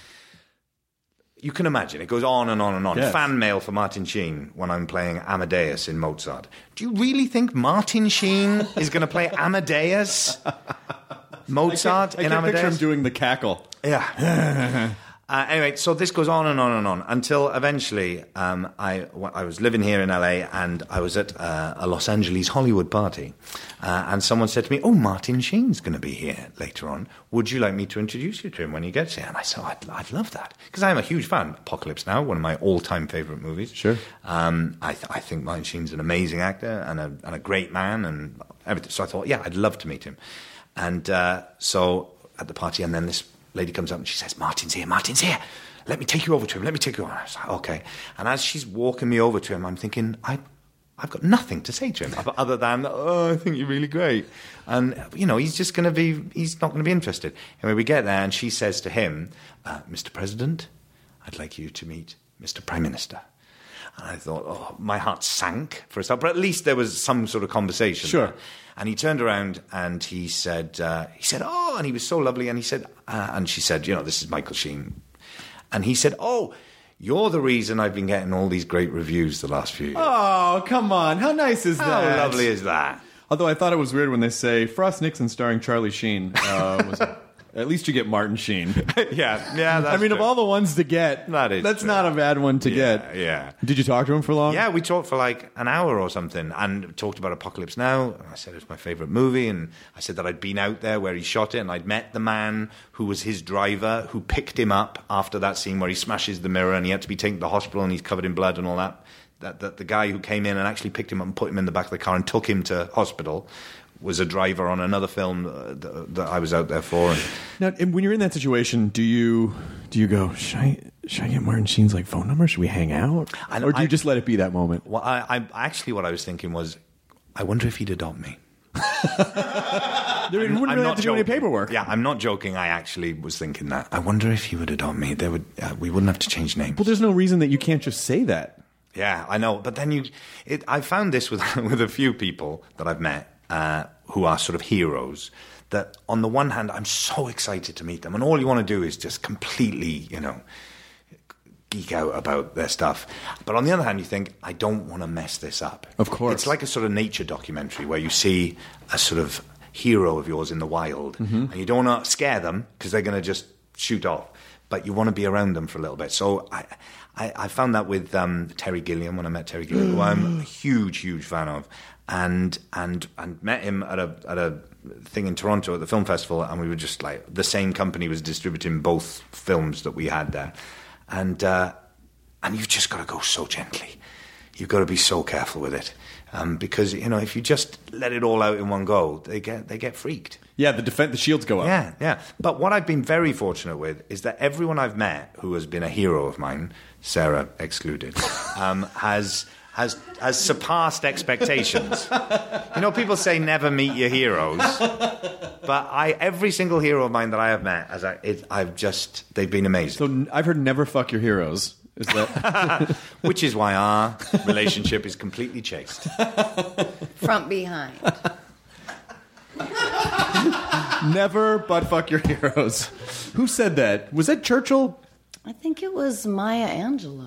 You can imagine. It goes on and on and on. Yes. Fan mail for Martin Sheen when I'm playing Amadeus in Mozart. Do you really think Martin Sheen is going to play Amadeus? Mozart I in can Amadeus? picture him doing the cackle. Yeah. uh, anyway, so this goes on and on and on until eventually um, I, I was living here in L A and I was at uh, a Los Angeles Hollywood party. Uh, and someone said to me, oh, Martin Sheen's going to be here later on. Would you like me to introduce you to him when he gets here? And I said, oh, I'd, I'd love that. Because I'm a huge fan. Apocalypse Now, one of my all-time favourite movies. Sure. Um, I, th- I think Martin Sheen's an amazing actor and a, and a great man and everything. So I thought, yeah, I'd love to meet him. And uh, so at the party, and then this lady comes up and she says, Martin's here, Martin's here. Let me take you over to him, let me take you over. I was like, okay. And as she's walking me over to him, I'm thinking, I, I've got nothing to say to him other than, oh, I think you're really great. And, you know, he's just going to be, he's not going to be interested. Anyway, we get there and she says to him, uh, Mister President, I'd like you to meet Mister Prime Minister. And I thought, oh, my heart sank for a start, but at least there was some sort of conversation. Sure. There. And he turned around and he said, uh, he said, oh, and he was so lovely. And he said, uh, and she said, you know, this is Michael Sheen. And he said, oh, you're the reason I've been getting all these great reviews the last few years. Oh, come on. How nice is How that? How lovely is that? Although I thought it was weird when they say Frost Nixon starring Charlie Sheen uh, was... At least you get Martin Sheen. yeah, yeah. That's I mean, true. of all the ones to get, that is that's true. not a bad one to yeah, get. Yeah. Did you talk to him for long? Yeah, we talked for like an hour or something, and talked about Apocalypse Now. I said it was my favourite movie, and I said that I'd been out there where he shot it, and I'd met the man who was his driver, who picked him up after that scene where he smashes the mirror, and he had to be taken to the hospital, and he's covered in blood and all that. That, that the guy who came in and actually picked him up and put him in the back of the car and took him to hospital was a driver on another film uh, that, that I was out there for. And now, and when you're in that situation, do you do you go, should I, should I get Martin Sheen's like phone number? Should we hang out? I, or do I, you just let it be that moment? Well, I, I actually what I was thinking was, I wonder if he'd adopt me. You wouldn't I'm really not have to joking. do any paperwork. Yeah, I'm not joking. I actually was thinking that. I wonder if he would adopt me. They would. Uh, we wouldn't have to change names. Well, there's no reason that you can't just say that. Yeah, I know. But then you, it, I found this with with a few people that I've met. Uh, who are sort of heroes, that on the one hand, I'm so excited to meet them, and all you want to do is just completely, you know, geek out about their stuff. But on the other hand, you think, I don't want to mess this up. Of course. It's like a sort of nature documentary where you see a sort of hero of yours in the wild, and you don't want to scare them because they're going to just shoot off, but you want to be around them for a little bit. So I, I, I found that with um, Terry Gilliam when I met Terry Gilliam, who I'm a huge, huge fan of, and and and met him at a at a thing in Toronto at the film festival, and we were just like, the same company was distributing both films that we had there, and uh, and you've just got to go so gently. You've got to be so careful with it. Um, because, you know, if you just let it all out in one go, they get they get freaked. Yeah, the defense, the shields go up. Yeah, yeah. But what I've been very fortunate with is that everyone I've met who has been a hero of mine, Sarah excluded, um, has has has surpassed expectations. You know, people say never meet your heroes, but I every single hero of mine that I have met, as I, it, I've just they've been amazing. So I've heard never fuck your heroes. Is that which is why our relationship is completely chaste. Front behind. Never butt fuck your heroes. Who said that? Was that Churchill? I think it was Maya Angelou.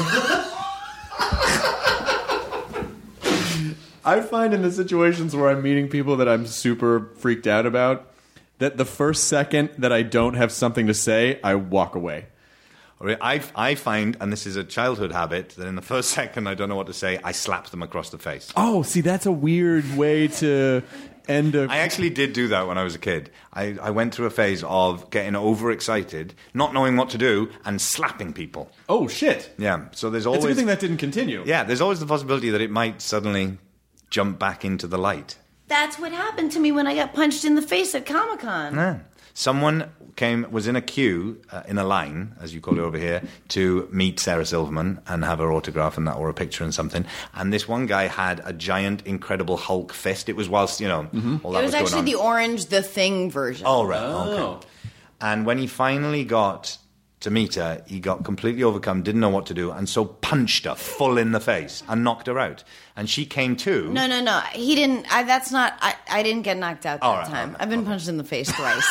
I find in the situations where I'm meeting people that I'm super freaked out about, that the first second that I don't have something to say, I walk away. I, I find, and this is a childhood habit, that in the first second I don't know what to say, I slap them across the face. Oh, see, that's a weird way to end a... I actually did do that when I was a kid. I, I went through a phase of getting overexcited, not knowing what to do, and slapping people. Oh, shit. Yeah, so there's always... It's a good thing that didn't continue. Yeah, there's always the possibility that it might suddenly jump back into the light. That's what happened to me when I got punched in the face at Comic-Con. Yeah. Someone came was in a queue, uh, in a line, as you call it over here, to meet Sarah Silverman and have her autograph and that, or a picture and something. And this one guy had a giant, Incredible Hulk fist. It was whilst, you know, mm-hmm. all that was, was going actually on. the orange, the Thing version. Oh, right. Oh. Okay. And when he finally got to meet her, he got completely overcome, didn't know what to do, and so punched her full in the face and knocked her out. And she came to. No, no, no. He didn't. I, that's not. I, I didn't get knocked out that all right, time. all right, I've been okay. punched in the face thrice.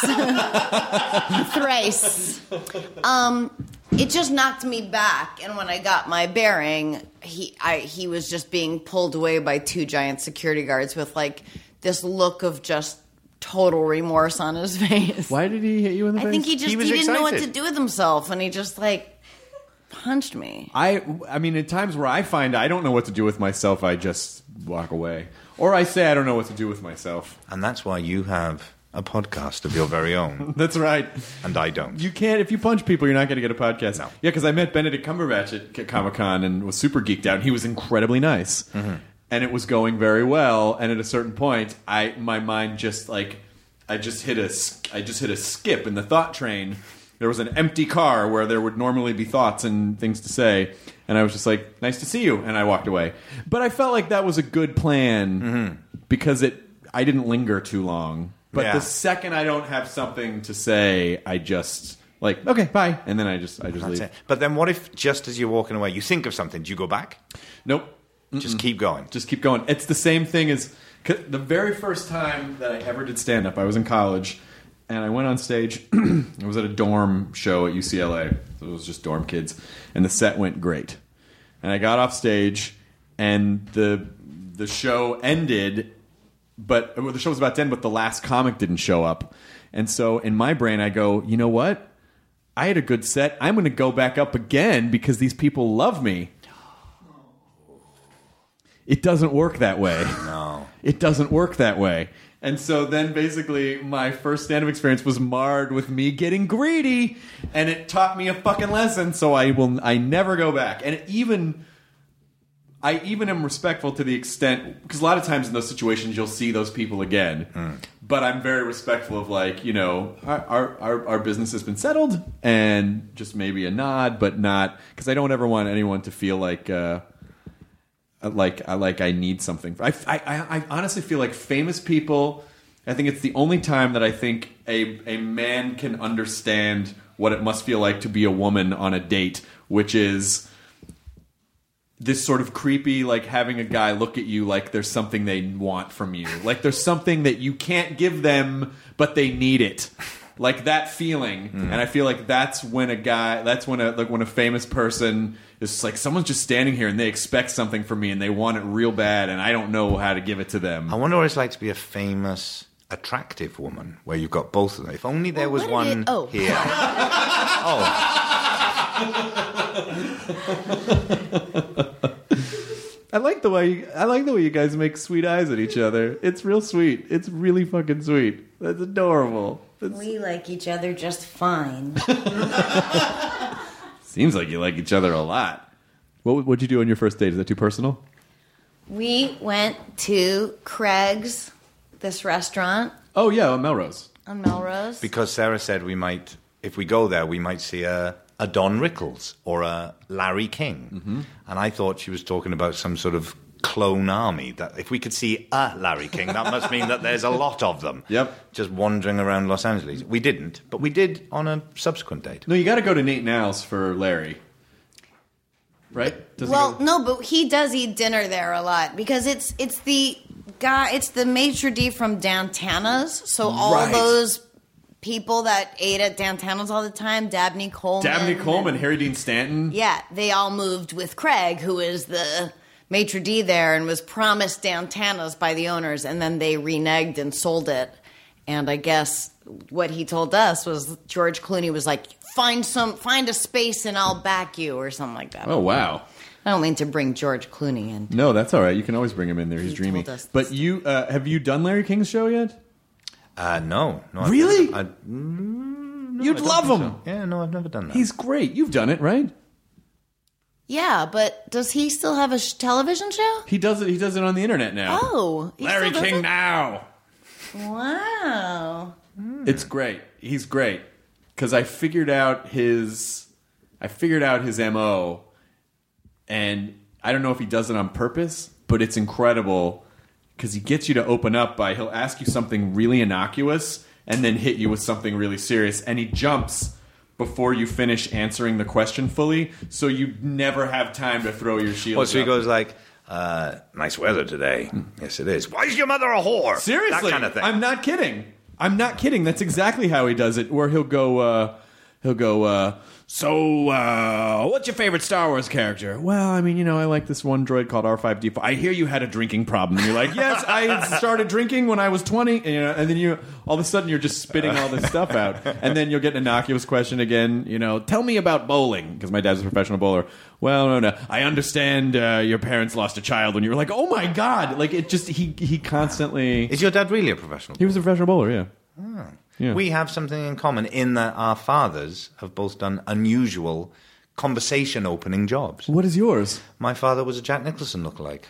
Thrice. Um, it just knocked me back, and when I got my bearing, he, I, he was just being pulled away by two giant security guards with like this look of just total remorse on his face. Why did he hit you in the I face? think he just He he, was didn't know what excited. to do with himself, and he just like punched me. I, I mean, at times where I find I don't know what to do with myself, I just walk away. Or I say I don't know what to do with myself. And that's why you have a podcast of your very own. That's right. And I don't. You can't, if you punch people, you're not going to get a podcast. No. Yeah, because I met Benedict Cumberbatch at Comic-Con and was super geeked out. And he was incredibly nice. Mm-hmm. And it was going very well. And at a certain point, I my mind just like, I just hit a, I just hit a skip in the thought train. There was an empty car where there would normally be thoughts and things to say. And I was just like, nice to see you. And I walked away. But I felt like that was a good plan mm-hmm. because it I didn't linger too long. But yeah. the second I don't have something to say, I just like, okay, bye. And then I just I just That's leave. it. But then what if just as you're walking away, you think of something? Do you go back? Nope. Just keep going. Just keep going. It's the same thing as 'cause the very first time that I ever did stand-up, I was in college. And I went on stage. I was at a dorm show at U C L A. So it was just dorm kids. And the set went great. And I got off stage, and the the show ended, but well, the show was about to end, but the last comic didn't show up. And so in my brain, I go, you know what? I had a good set. I'm going to go back up again because these people love me. It doesn't work that way. No. It doesn't work that way. And so then basically my first stand-up experience was marred with me getting greedy, and it taught me a fucking lesson, so I will I never go back. And even I even am respectful to the extent, because a lot of times in those situations you'll see those people again. Mm. But I'm very respectful of, like, you know, our, our our business has been settled, and just maybe a nod, but not, because I don't ever want anyone to feel like uh Like I like I need something. I, I, I honestly feel like famous people, I think it's the only time that I think a a man can understand what it must feel like to be a woman on a date, which is this sort of creepy, like having a guy look at you like there's something they want from you. Like there's something that you can't give them, but they need it. Like that feeling. Mm. And I feel like that's when a guy, that's when a like when a famous person is like, someone's just standing here and they expect something from me and they want it real bad and I don't know how to give it to them. I wonder what it's like to be a famous attractive woman, where you've got both of them. If only there Well, was what did one it- oh. here. oh. I like the way I like the way you guys make sweet eyes at each other. It's real sweet. It's really fucking sweet. That's adorable. That's, We like each other just fine. seems like you like each other a lot. What what'd you do on your first date? Is that too personal? We went to Craig's, this restaurant Oh yeah, on Melrose. on Melrose. Because Sarah said we might, if we go there, we might see a, a Don Rickles or a Larry King. Mm-hmm. And I thought she was talking about some sort of clone army. That if we could see a Larry King, that must mean that there's a lot of them. Yep. Just wandering around Los Angeles. We didn't, but we did on a subsequent date. No, you got to go to Nate Now's for Larry. Right? Does he Well, go- no, but he does eat dinner there a lot because it's it's the guy, it's the maitre d' from Dantana's. So all Right. those people that ate at Dantana's all the time, Dabney Coleman, Dabney Coleman, and- Harry Dean Stanton. yeah, they all moved with Craig, who is the maitre d' there, and was promised Dantana's by the owners, and then they reneged and sold it. And I guess what he told us was George Clooney was like, "Find some, find a space, and I'll back you," or something like that. Oh wow. I don't mean to bring George Clooney in. No, that's all right. You can always bring him in there. He's He dreamy. told us But this. you uh, have you done Larry King's show yet? Uh, no. no I've Really? never- I, mm, no, You'd I don't love think him. so. Yeah, no, I've never done that. He's great. You've done it, right? Yeah, but does he still have a sh- television show? He does it. He does it on the internet now. Oh, he Larry still does King it? now. Wow. It's great. He's great because I figured out his, I figured out his M O, and I don't know if he does it on purpose, but it's incredible because he gets you to open up by he'll ask you something really innocuous and then hit you with something really serious, and he jumps before you finish answering the question fully, so you never have time to throw your shield. Well, so he up. goes like, uh, nice weather today. Yes, it is. Why is your mother a whore? Seriously, That kind of thing. I'm not kidding. I'm not kidding. That's exactly how he does it. Where he'll go, uh, he'll go. Uh, so, uh, what's your favorite Star Wars character? Well, I mean, you know, I like this one droid called R five D four. I hear you had a drinking problem. And you're like, yes, I started drinking when I was twenty. And, you know, and then you, all of a sudden, you're just spitting all this stuff out. And then you'll get an innocuous question again. You know, tell me about bowling because my dad's a professional bowler. Well, no, no. I understand uh, your parents lost a child when you were like, oh my god! Like it just he he constantly. Is your dad really a professional? He was a professional bowler, yeah. Yeah. We have something in common in that our fathers have both done unusual conversation opening jobs. What is yours? My father was a Jack Nicholson lookalike.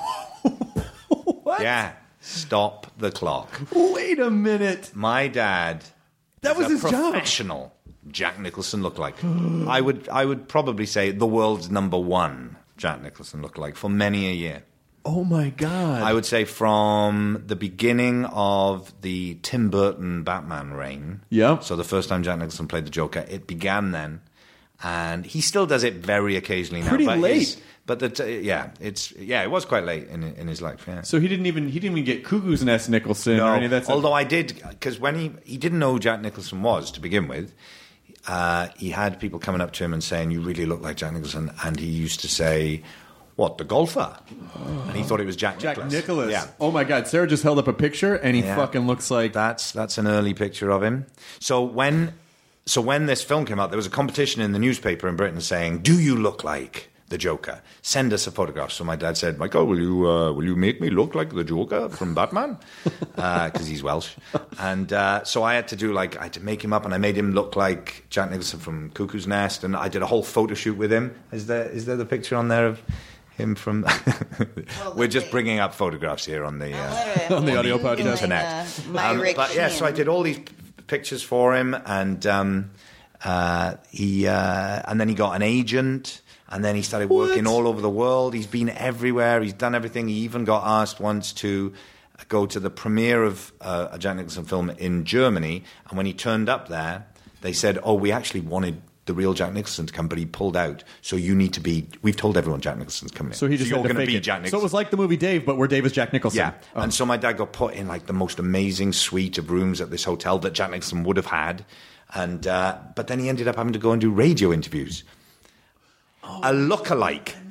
What? Yeah. Stop the clock. Wait a minute. My dad That was a his job. professional Jack Nicholson lookalike. I would I would probably say the world's number one Jack Nicholson lookalike for many a year. Oh my god. I would say from the beginning of the Tim Burton Batman reign. Yeah. So the first time Jack Nicholson played the Joker, it began then, and he still does it very occasionally now. Pretty but late. his- But the t- yeah, it's yeah, it was quite late in in his life. Yeah. So he didn't even he didn't even get Cuckoo's Nest Nicholson No, or any of that stuff. although I did, because when he he didn't know who Jack Nicholson was to begin with. Uh, he had people coming up to him and saying, "You really look like Jack Nicholson," and he used to say, "What, the golfer?" And he thought it was Jack Jack Nicklaus. Nicholas. Yeah. Oh my god. Sarah just held up a picture and he Yeah. fucking looks like That's that's an early picture of him. So when so when this film came out, there was a competition in the newspaper in Britain saying, "Do you look like the Joker? Send us a photograph." So my dad said, "Michael, will you uh, will you make me look like the Joker from Batman?" Because uh, he's Welsh, and uh, so I had to do like I had to make him up, and I made him look like Jack Nicholson from Cuckoo's Nest, and I did a whole photo shoot with him. Is there is there the picture on there of him from? We're just bringing up photographs here on the. Uh, on the audio podcast. internet. Uh, my Um, Rick but yeah, so I Sheehan. did all these p- pictures for him, and um, uh, he uh, and then he got an agent, and then he started working all over the world. He's been everywhere. He's done everything. He even got asked once to go to the premiere of uh, a Jack Nicholson film in Germany, and when he turned up there, they said, "Oh, we actually wanted." The real Jack Nicholson to come, but he pulled out. So you need to be. We've told everyone Jack Nicholson's coming. So he just you're had to going to fake be it. Jack Nicholson. So it was like the movie Dave, but where Dave is Jack Nicholson. Yeah, Oh. and so my dad got put in like the most amazing suite of rooms at this hotel that Jack Nicholson would have had, and uh, but then he ended up having to go and do radio interviews. A lookalike.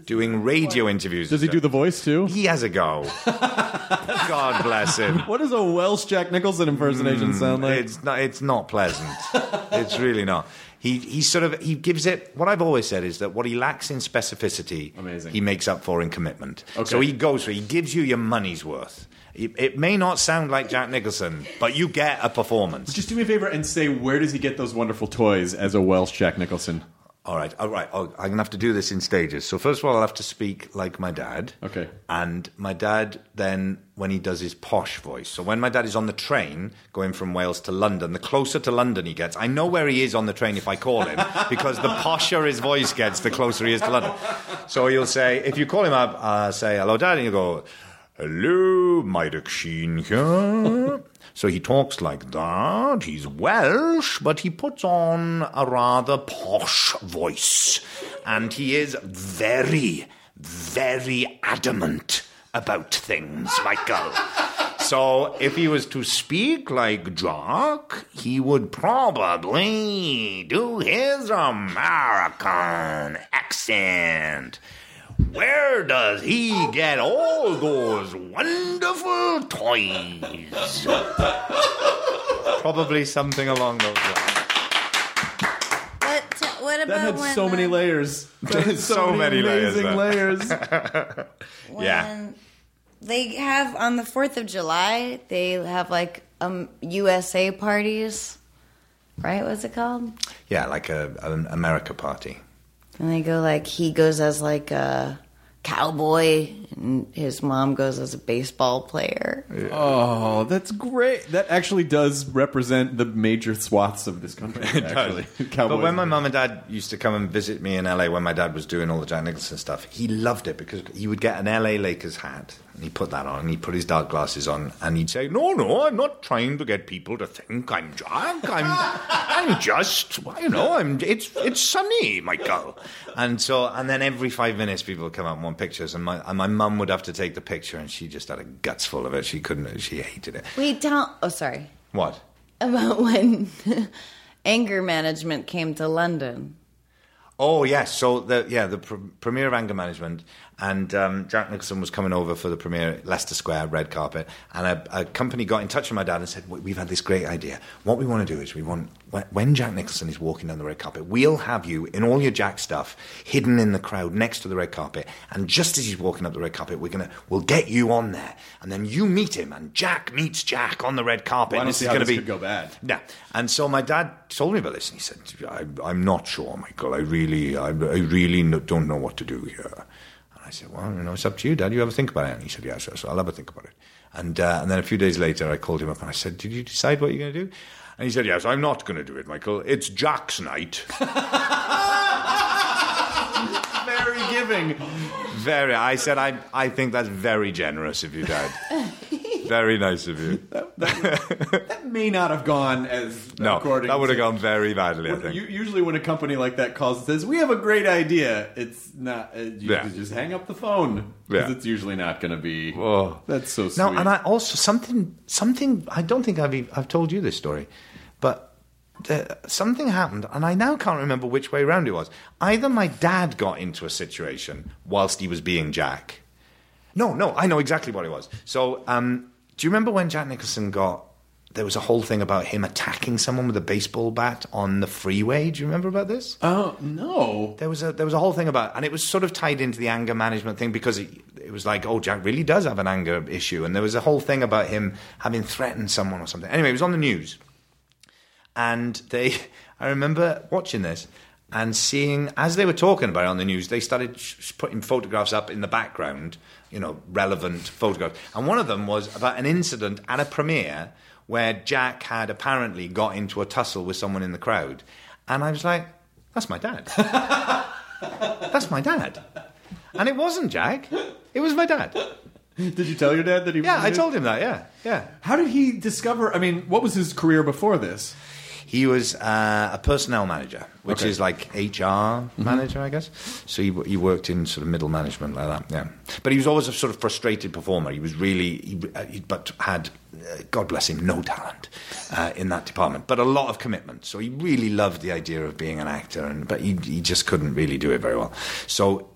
doing radio interviews. Does he do the voice too? He has a go. God bless him. What does a Welsh Jack Nicholson impersonation Mm, sound like? It's not. It's not pleasant. It's really not. He he sort of he gives it. What I've always said is that what he lacks in specificity, Amazing. he makes up for in commitment. Okay. So he goes for. He gives you your money's worth. It, it may not sound like Jack Nicholson, but you get a performance. Just do me a favor and say, where does he get those wonderful toys as a Welsh Jack Nicholson? All right, all right. Oh, I'm gonna have to do this in stages. So first of all, I'll have to speak like my dad. Okay. And my dad then, when he does his posh voice. So when my dad is on the train going from Wales to London, the closer to London he gets, I know where he is on the train if I call him, because the posher his voice gets, the closer he is to London. So he'll say, if you call him up, uh, say, hello, Dad, and he'll go, hello, Meireach Sheen here. So he talks like that. He's Welsh, but he puts on a rather posh voice. And he is very, very adamant about things, Michael. So if he was to speak like Jack, he would probably do his American accent. Where does he get all those wonderful toys? Probably something along those lines. But uh, what about That had when, so many uh, layers. That had so, So many, many layers, amazing uh. layers. when Yeah. they have on the fourth of July, they have like um, U S A parties, right? What's it called? Yeah, like a, an America party. And they go like, he goes as like a cowboy, and his mom goes as a baseball player. Oh, that's great. That actually does represent the major swaths of this country. It actually. does. Cowboys. But when my mum and dad used to come and visit me in L A when my dad was doing all the Jack Nicholson stuff, he loved it because he would get an L A Lakers hat and he'd put that on and he'd put his dark glasses on and he'd say, no, no, I'm not trying to get people to think I'm Jack. I'm I'm just, you know, I'm it's it's sunny, Michael. And so, and then every five minutes people would come out and want pictures and my and my mum would have to take the picture and she just had a guts full of it. She couldn't, she hated it. Wait, tell, oh, sorry. What? About when anger management came to London. Oh yes, so the yeah the pr- premiere of Anger Management, and um, Jack Nicholson was coming over for the premiere at Leicester Square, red carpet, and a, a company got in touch with my dad and said, we've had this great idea. What we want to do is we want, when Jack Nicholson is walking down the red carpet, we'll have you in all your Jack stuff hidden in the crowd next to the red carpet, and just as he's walking up the red carpet, we're gonna we'll get you on there, and then you meet him, and Jack meets Jack on the red carpet. Well, I don't and this see is how going to this be could go bad. Yeah, and so my dad told me about this, and he said, I, I'm not sure, Michael. I really, I, I really no, don't know what to do here. And I said, well, you know, it's up to you, Dad. You ever think about it? And he said, yeah, sure, so I'll have a think about it. And uh, and then a few days later, I called him up and I said, did you decide what you're going to do? And he said, yes, I'm not going to do it, Michael. It's Jack's night. Very giving. Very. I said, I I think that's very generous of you, Dad. Very nice of you. That, that, that may not have gone as No, according that would have to- gone very badly, I When- think. u- Usually when a company like that calls and says, we have a great idea, it's not, uh, you Yeah. just hang up the phone. Because Yeah. it's usually not going to be, Oh. that's so sweet. No, and I also something something I don't think I've e- I've told you this story, but the, something happened, and I now can't remember which way round it was. Either my dad got into a situation whilst he was being Jack. No, no, I know exactly what it was. So, um, do you remember when Jack Nicholson got? There was a whole thing about him attacking someone with a baseball bat on the freeway. Do you remember about this? Oh, no. There was a there was a whole thing about, and it was sort of tied into the anger management thing because it, it was like, oh, Jack really does have an anger issue, and there was a whole thing about him having threatened someone or something. Anyway, it was on the news, and they, I remember watching this and seeing as they were talking about it on the news, they started sh- putting photographs up in the background, you know, relevant photographs, and one of them was about an incident at a premiere where Jack had apparently got into a tussle with someone in the crowd. And I was like, that's my dad. That's my dad. And it wasn't Jack. It was my dad. Did you tell your dad that he was Yeah, I in it? told him that, yeah. Yeah. How did he discover, I mean, what was his career before this? He was uh, a personnel manager, which Okay. is like H R manager, I guess. So he, he worked in sort of middle management like that, yeah. But he was always a sort of frustrated performer. He was really, he, uh, he, but had, uh, God bless him, no talent uh, in that department, but a lot of commitment. So he really loved the idea of being an actor, and but he, he just couldn't really do it very well. So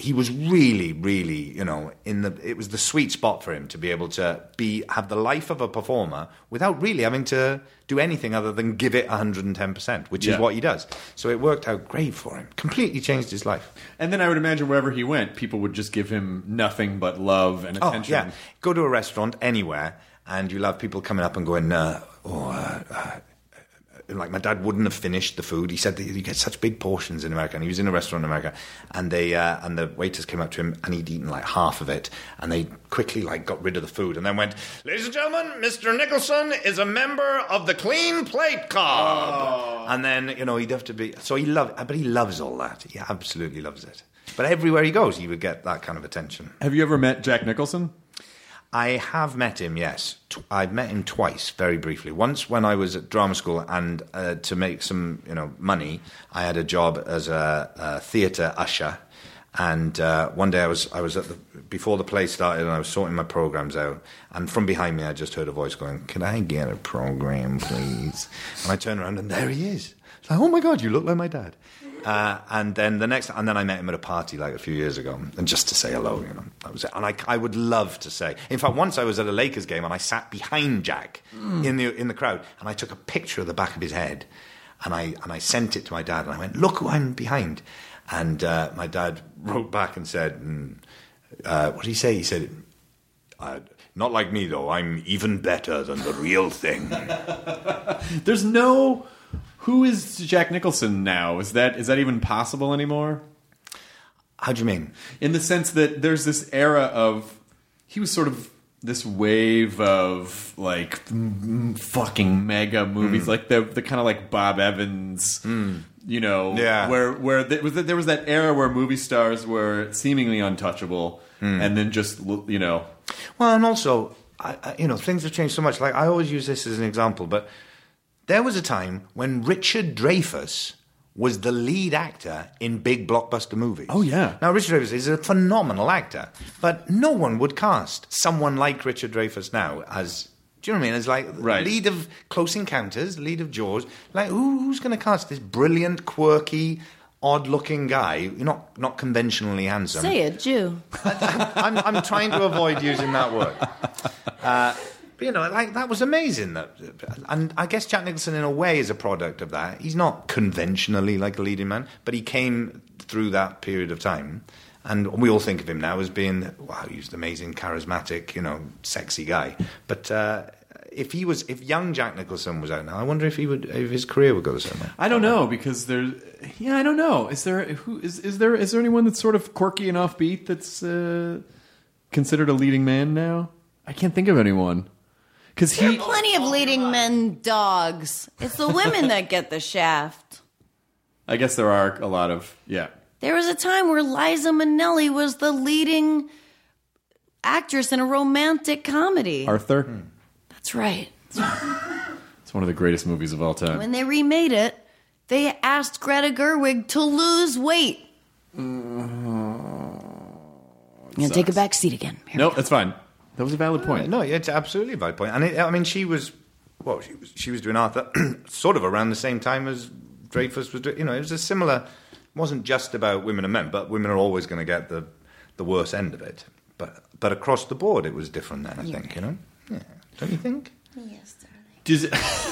he was really, really, you know, in the it was the sweet spot for him to be able to be have the life of a performer without really having to do anything other than give it one hundred ten percent, which Yeah. is what he does. So it worked out great for him. Completely changed his life. And then I would imagine wherever he went, people would just give him nothing but love and attention. Oh, yeah. Go to a restaurant anywhere, and you'll have people coming up and going, uh, oh, uh, uh, like my dad wouldn't have finished the food. He said that you get such big portions in America, and he was in a restaurant in America, and they uh, and the waiters came up to him, and he'd eaten like half of it, and they quickly like got rid of the food, and then went, "Ladies and gentlemen, Mister Nicholson is a member of the Clean Plate Club." Oh. And then you know he'd have to be. So he loved, but he loves all that. He absolutely loves it. But everywhere he goes, he would get that kind of attention. Have you ever met Jack Nicholson? I have met him, yes. T- I've met him twice, very briefly. Once when I was at drama school, and uh, to make some, you know, money, I had a job as a, a theatre usher. And uh, one day I was I was at the before the play started, and I was sorting my programs out. And from behind me, I just heard a voice going, "Can I get a program, please?" And I turned around, and there he is. It's like, "Oh my God, you look like my dad." Uh, and then the next, and then I met him at a party like a few years ago, and just to say hello, you know, that was it. And I, I would love to say. In fact, once I was at a Lakers game, and I sat behind Jack mm. in the in the crowd, and I took a picture of the back of his head, and I and I sent it to my dad, and I went, "Look who I'm behind," and uh, my dad wrote back and said, mm, uh, "What did he say?" He said, uh, "Not like me though. I'm even better than the real thing." There's no. Who is Jack Nicholson now? Is that is that even possible anymore? How do you mean? In the sense that there's this era of he was sort of this wave of like m- fucking mega movies, mm. like the the kind of like Bob Evans, mm. you know, yeah. where where there was there was that era where movie stars were seemingly untouchable, mm. and then just you know, well, and also I, I, you know things have changed so much. Like I always use this as an example, but. There was a time when Richard Dreyfuss was the lead actor in big blockbuster movies. Oh, yeah. Now, Richard Dreyfuss is a phenomenal actor, but no one would cast someone like Richard Dreyfuss now as, do you know what I mean, as like right. lead of Close Encounters, lead of Jaws. Like, who, who's going to cast this brilliant, quirky, odd-looking guy, not not conventionally handsome? Say it, Jew. I, I'm, I'm trying to avoid using that word. Uh You know, like that was amazing. That, and I guess Jack Nicholson, in a way, is a product of that. He's not conventionally like a leading man, but he came through that period of time, and we all think of him now as being, wow, he's an amazing, charismatic, you know, sexy guy. But uh, if he was, if young Jack Nicholson was out now, I wonder if he would, if his career would go the same way. I don't know because there's, yeah, I don't know. Is there who is is there is there anyone that's sort of quirky and offbeat that's uh, considered a leading man now? I can't think of anyone. Because he, there are plenty of leading men dogs. It's the women that get the shaft. I guess there are a lot of, yeah. There was a time where Liza Minnelli was the leading actress in a romantic comedy. Arthur? Hmm. That's right. It's one of the greatest movies of all time. When they remade it, they asked Greta Gerwig to lose weight. Mm, I'm going to take a back seat again. Here nope, that's fine. That was a valid point. No, it's absolutely a valid point. And it, I mean, she was, well, she was, she was doing Arthur sort of around the same time as Dreyfuss was doing. You know, it was a similar. It wasn't just about women and men, but women are always going to get the the worst end of it. But but across the board, it was different then. I You're think right. you know. Yeah, don't you think? Yes, darling. Does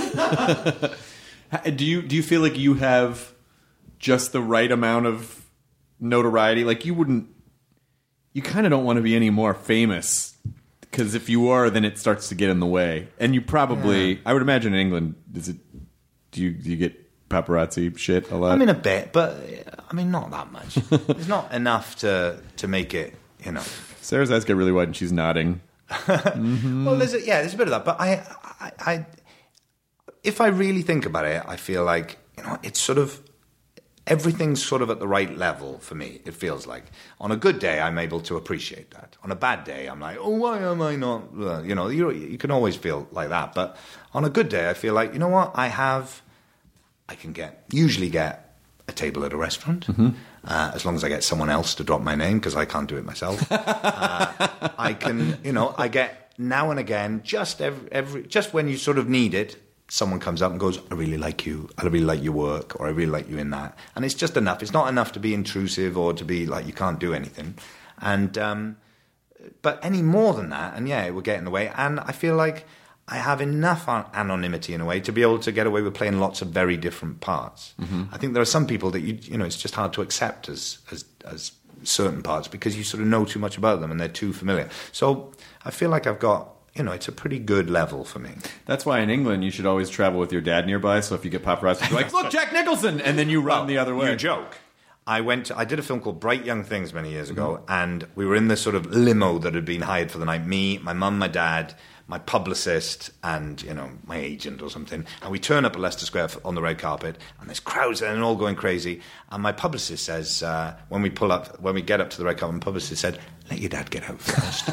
it, do you do you feel like you have just the right amount of notoriety? Like you wouldn't. You kind of don't want to be any more famous. Because if you are, then it starts to get in the way, and you probably, yeah. I would imagine in England, does it? Do you do you get paparazzi shit a lot? I mean, a bit, but I mean, not that much. It's not enough to to make it, you know. Sarah's eyes get really wide, and she's nodding. mm-hmm. Well, there's a, yeah, there's a bit of that, but I, I, I, if I really think about it, I feel like you know, it's sort of. Everything's sort of at the right level for me, it feels like. On a good day, I'm able to appreciate that. On a bad day, I'm like, oh, why am I not? Uh, you know, you, you can always feel like that. But on a good day, I feel like, you know what? I have, I can get, usually get a table at a restaurant, mm-hmm. uh, as long as I get someone else to drop my name, because I can't do it myself. uh, I can, you know, I get now and again, just every, every, just when you sort of need it, someone comes up and goes, I really like you, I really like your work, or I really like you in that. And it's just enough. It's not enough to be intrusive or to be like you can't do anything. And um, but any more than that, and yeah, it will get in the way. And I feel like I have enough an- anonymity in a way to be able to get away with playing lots of very different parts. Mm-hmm. I think there are some people that you you know it's just hard to accept as as as certain parts because you sort of know too much about them and they're too familiar. So I feel like I've got. You know, it's a pretty good level for me. That's why in England you should always travel with your dad nearby. So if you get paparazzi, you're like, look, Jack Nicholson, and then you run well, the other way. You joke. I went. To, I did a film called Bright Young Things many years ago, mm-hmm. and we were in this sort of limo that had been hired for the night. Me, my mum, my dad, my publicist, and you know my agent or something. And we turn up at Leicester Square on the red carpet, and there's crowds there and all going crazy. And my publicist says, uh, when we pull up, when we get up to the red carpet, my publicist said, "Let your dad get out first."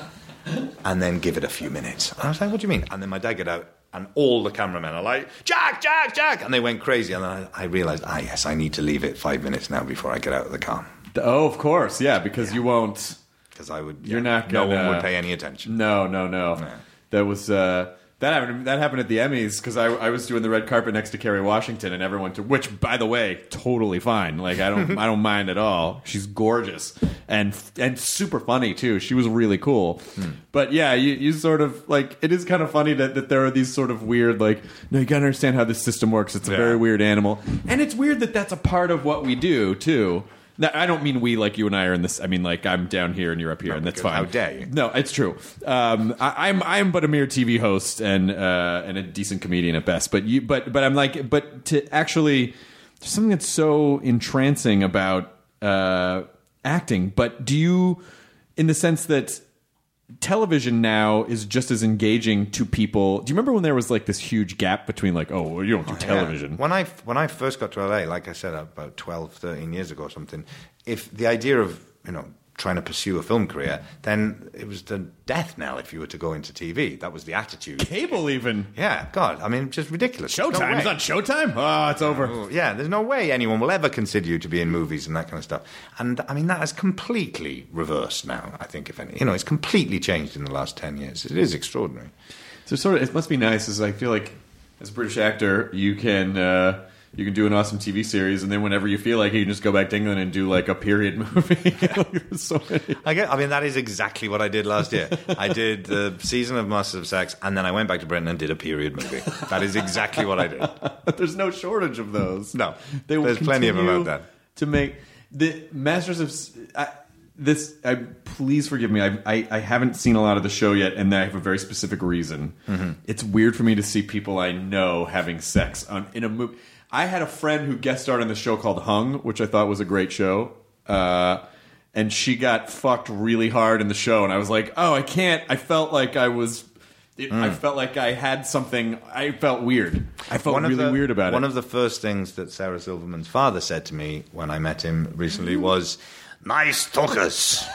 And then give it a few minutes. And I was like, what do you mean? And then my dad got out, and all the cameramen are like, Jack, Jack, Jack! And they went crazy. And then I, I realised, ah, yes, I need to leave it five minutes now before I get out of the car. Oh, of course, yeah, because yeah. you won't... Because I would... You're yeah, not gonna... No one would pay any attention. No, no, no. Yeah. That was... Uh, that happened That happened at the Emmys, because I, I was doing the red carpet next to Kerry Washington, and everyone... To, which, by the way, totally fine. Like, I don't I don't mind at all. She's gorgeous. And and super funny, too. She was really cool. Hmm. But, yeah, you, you sort of... Like, it is kind of funny that, that there are these sort of weird, like... No, you gotta understand how this system works. It's a yeah. very weird animal. And it's weird that that's a part of what we do, too. Now, I don't mean we like you and I are in this. I mean, like, I'm down here and you're up here, no, and that's fine. How dare you? No, it's true. Um, I, I'm I'm but a mere T V host and uh, and a decent comedian at best. But you, but but I'm like, but to actually, there's something that's so entrancing about uh, acting. But do you, in the sense that television now is just as engaging to people. Do you remember when there was like this huge gap between like, oh, well, you don't do oh, television? Yeah. When I when I first got to L A, like I said, about twelve, thirteen years ago or something, if the idea of, you know, trying to pursue a film career, then it was the death knell if you were to go into T V. That was the attitude. Cable even. Yeah, God, I mean, just ridiculous. Showtime. No, it's not Showtime? Oh, it's over. Oh, yeah, there's no way anyone will ever consider you to be in movies and that kind of stuff. And, I mean, that has completely reversed now, I think, if any. You know, it's completely changed in the last ten years. It is extraordinary. So sort of, it must be nice, as I feel like, as a British actor, you can... Uh, You can do an awesome T V series, and then whenever you feel like it, you can just go back to England and do like a period movie. so many. I, get, I mean, that is exactly what I did last year. I did the season of Masters of Sex, and then I went back to Britain and did a period movie. That is exactly what I did. There's no shortage of those. No, they will there's plenty of them out there. To make the Masters of I, this, I, please forgive me. I, I I haven't seen a lot of the show yet, and I have a very specific reason. Mm-hmm. It's weird for me to see people I know having sex on in a movie. I had a friend who guest starred on the show called Hung, which I thought was a great show. Uh, and she got fucked really hard in the show. And I was like, oh, I can't. I felt like I was... It, mm. I felt like I had something... I felt weird. I felt one really the, weird about one it. One of the first things that Sarah Silverman's father said to me when I met him recently was, nice talkers.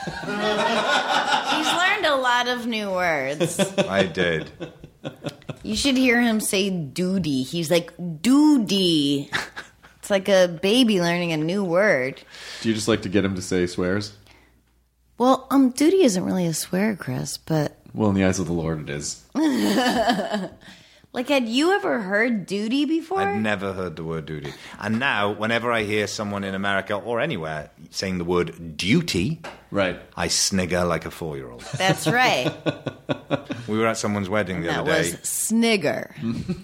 He's learned a lot of new words. I did. You should hear him say duty. He's like, duty. It's like a baby learning a new word. Do you just like to get him to say swears? Well, um, duty isn't really a swear, Chris, but... Well, in the eyes of the Lord, it is. Like, had you ever heard duty before? I'd never heard the word duty. And now, whenever I hear someone in America or anywhere saying the word duty, right, I snigger like a four-year-old. That's right. We were at someone's wedding the that other day. That was snigger.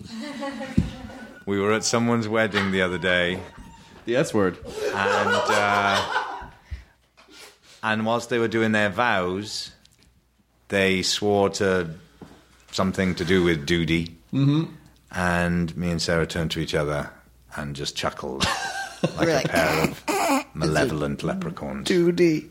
We were at someone's wedding the other day. The S word. And, uh, and whilst they were doing their vows, they swore to something to do with duty. Mm-hmm. And me and Sarah turned to each other and just chuckled like a like, pair of malevolent leprechauns. Duty.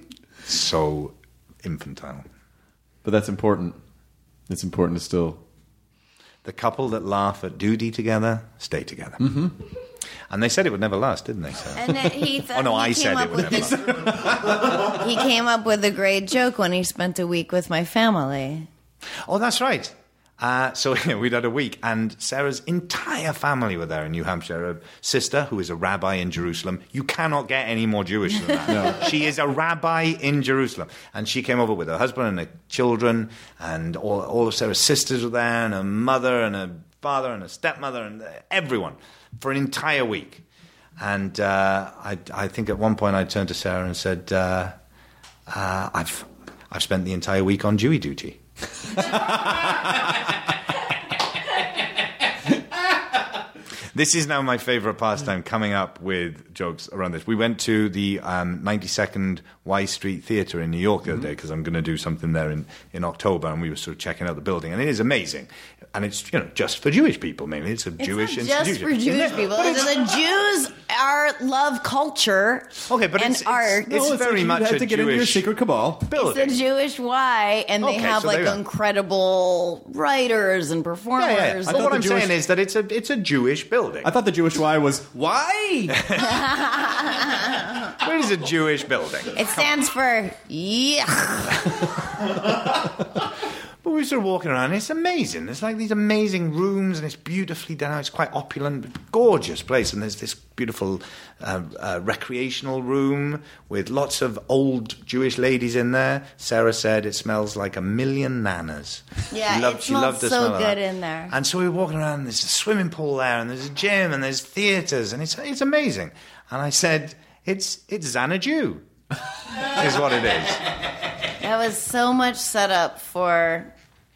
So infantile. But that's important. It's important to still... The couple that laugh at duty together stay together. Mm-hmm. And they said it would never last, didn't they, Sarah? And he thought oh, no, he I said it would never the, last. He came up with a great joke when he spent a week with my family. Oh, that's right. Uh, so we'd had a week, and Sarah's entire family were there in New Hampshire. Her sister, who is a rabbi in Jerusalem. You cannot get any more Jewish than that. No. She is a rabbi in Jerusalem. And she came over with her husband and her children, and all, all of Sarah's sisters were there, and her mother and her father and her stepmother and everyone for an entire week. And uh, I, I think at one point I turned to Sarah and said, uh, uh, I've, I've spent the entire week on Dewey duty. This is now my favourite pastime, coming up with jokes around this. We went to the um, ninety-second Y Street Theatre in New York the other day because I'm going to do something there in, in October, and we were sort of checking out the building, and it is amazing. And it's, you know, just for Jewish people, mainly. It's a It's Jewish not institution. just for Jewish people. The Jews are love culture. Okay, but and it's, art. it's, it's No, very like much you had a to get into your Jewish secret cabal. building. It's a Jewish Y, and they Okay, have so like there you go. incredible writers and performers. Yeah, yeah, yeah. and- But what the I'm Jewish- saying is that it's a it's a Jewish building. I thought the Jewish Y was why? What is a Jewish building? It stands for yeah. But we were sort of walking around, and it's amazing. There's like these amazing rooms, and it's beautifully done. It's quite opulent, gorgeous place. And there's this beautiful uh, uh, recreational room with lots of old Jewish ladies in there. Sarah said it smells like a million nanas. Yeah, she loved, it she loved the smells so smell of good that. in there. And so we were walking around, and there's a swimming pool there, and there's a gym, and there's theatres, and it's it's amazing. And I said, it's it's Xanadu, is what it is. That was so much set up for.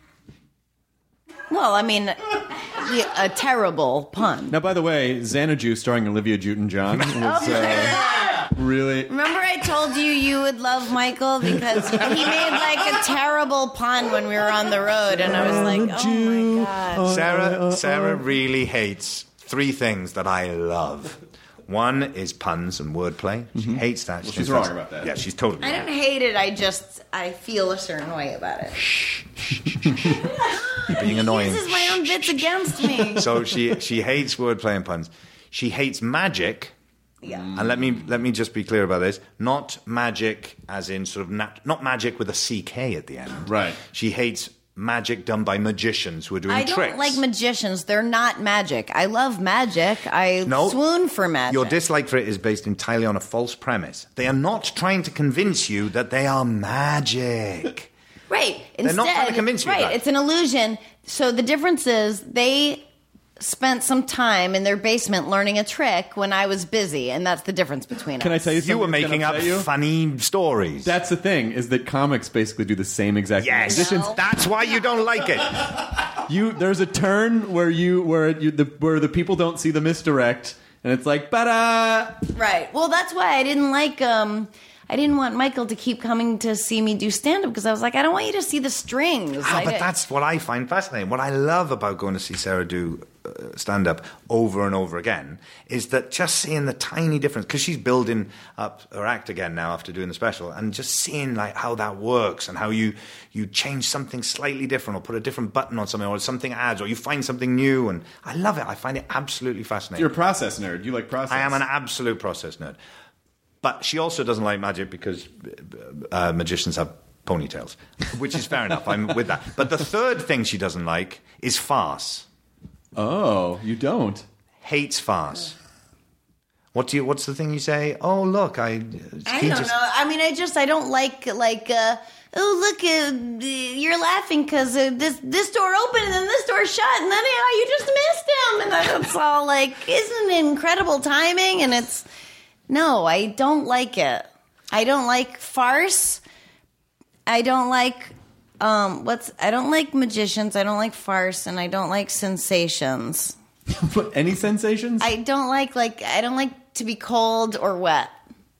Well, I mean, a terrible pun. Now, by the way, Xanadu, starring Olivia Newton-John, was uh, really. Remember I told you you would love Michael because he made like a terrible pun when we were on the road, and I was like, oh my God. Sarah, Sarah really hates three things that I love. One is puns and wordplay. She hates that. She she's thinks wrong that's- about that. Yeah, she's totally I wrong. don't hate it, I just, I feel a certain way about it. You're being annoying. He uses my own bits against me. So she she hates wordplay and puns. She hates magic. Yeah. And let me let me just be clear about this. Not magic as in sort of nat- not magic with a C K at the end. Right. She hates magic done by magicians who are doing I don't tricks. like magicians. They're not magic. I love magic. I No. swoon for magic. Your dislike for it is based entirely on a false premise. They are not trying to convince you that they are magic. Right. They're not trying to convince you of Right. that. It's an illusion. So the difference is they spent some time in their basement learning a trick when I was busy, and that's the difference between Can us. I tell you something? You were that's gonna making up upset you? funny stories. That's the thing, is that comics basically do the same exact thing. yes, Magicians, that's why you don't like it. you there's a turn where you where you the where the people don't see the misdirect, and it's like ba-da. Right. Well, that's why I didn't like. Um, I didn't want Michael to keep coming to see me do stand up because I was like, I don't want you to see the strings. Ah, I but did- that's what I find fascinating. What I love about going to see Sarah do uh, stand up over and over again is that just seeing the tiny difference, because she's building up her act again now after doing the special, and just seeing like how that works and how you you change something slightly different or put a different button on something or something adds or you find something new, and I love it. I find it absolutely fascinating. You're a process nerd. You like process. I am an absolute process nerd. But she also doesn't like magic because uh, magicians have ponytails, which is fair enough. I'm with that. But the third thing she doesn't like is farce. Oh, you don't. Hates farce. What do you? What's the thing you say? Oh, look, I. I he don't just- know. I mean, I just I don't like like. Uh, oh, look, uh, you're laughing because uh, this this door opened and then this door shut, and then oh, you just missed him, and then it's all like, isn't it incredible timing? And it's no, I don't like it. I don't like farce. I don't like um, what's. I don't like magicians. I don't like farce, and I don't like sensations. Any sensations? I don't like like I don't like to be cold or wet.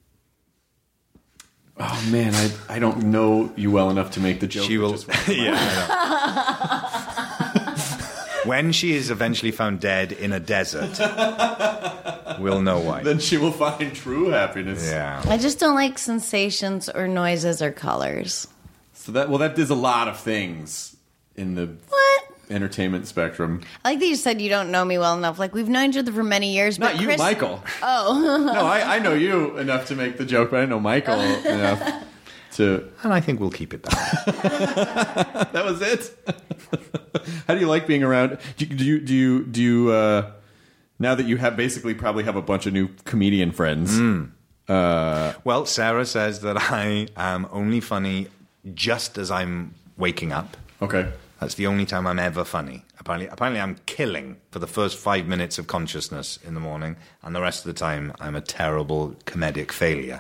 Oh man, I I don't know you well enough to make the joke. She that will. just went through my Yeah. I know. When she is eventually found dead in a desert, we'll know why. Then she will find true happiness. Yeah. I just don't like sensations or noises or colors. So that well, that is a lot of things in the What? entertainment spectrum. I like that you said you don't know me well enough. Like, we've known each other for many years. But Not you, Chris, Michael. Oh. No, I, I know you enough to make the joke, but I know Michael enough to. And I think we'll keep it that way. That was it. How do you like being around? Do you do you do you, do you uh, now that you have basically probably have a bunch of new comedian friends? Mm. Uh, Well, Sarah says that I am only funny just as I'm waking up. okay. That's the only time I'm ever funny. Apparently, apparently I'm killing for the first five minutes of consciousness in the morning, and the rest of the time I'm a terrible comedic failure.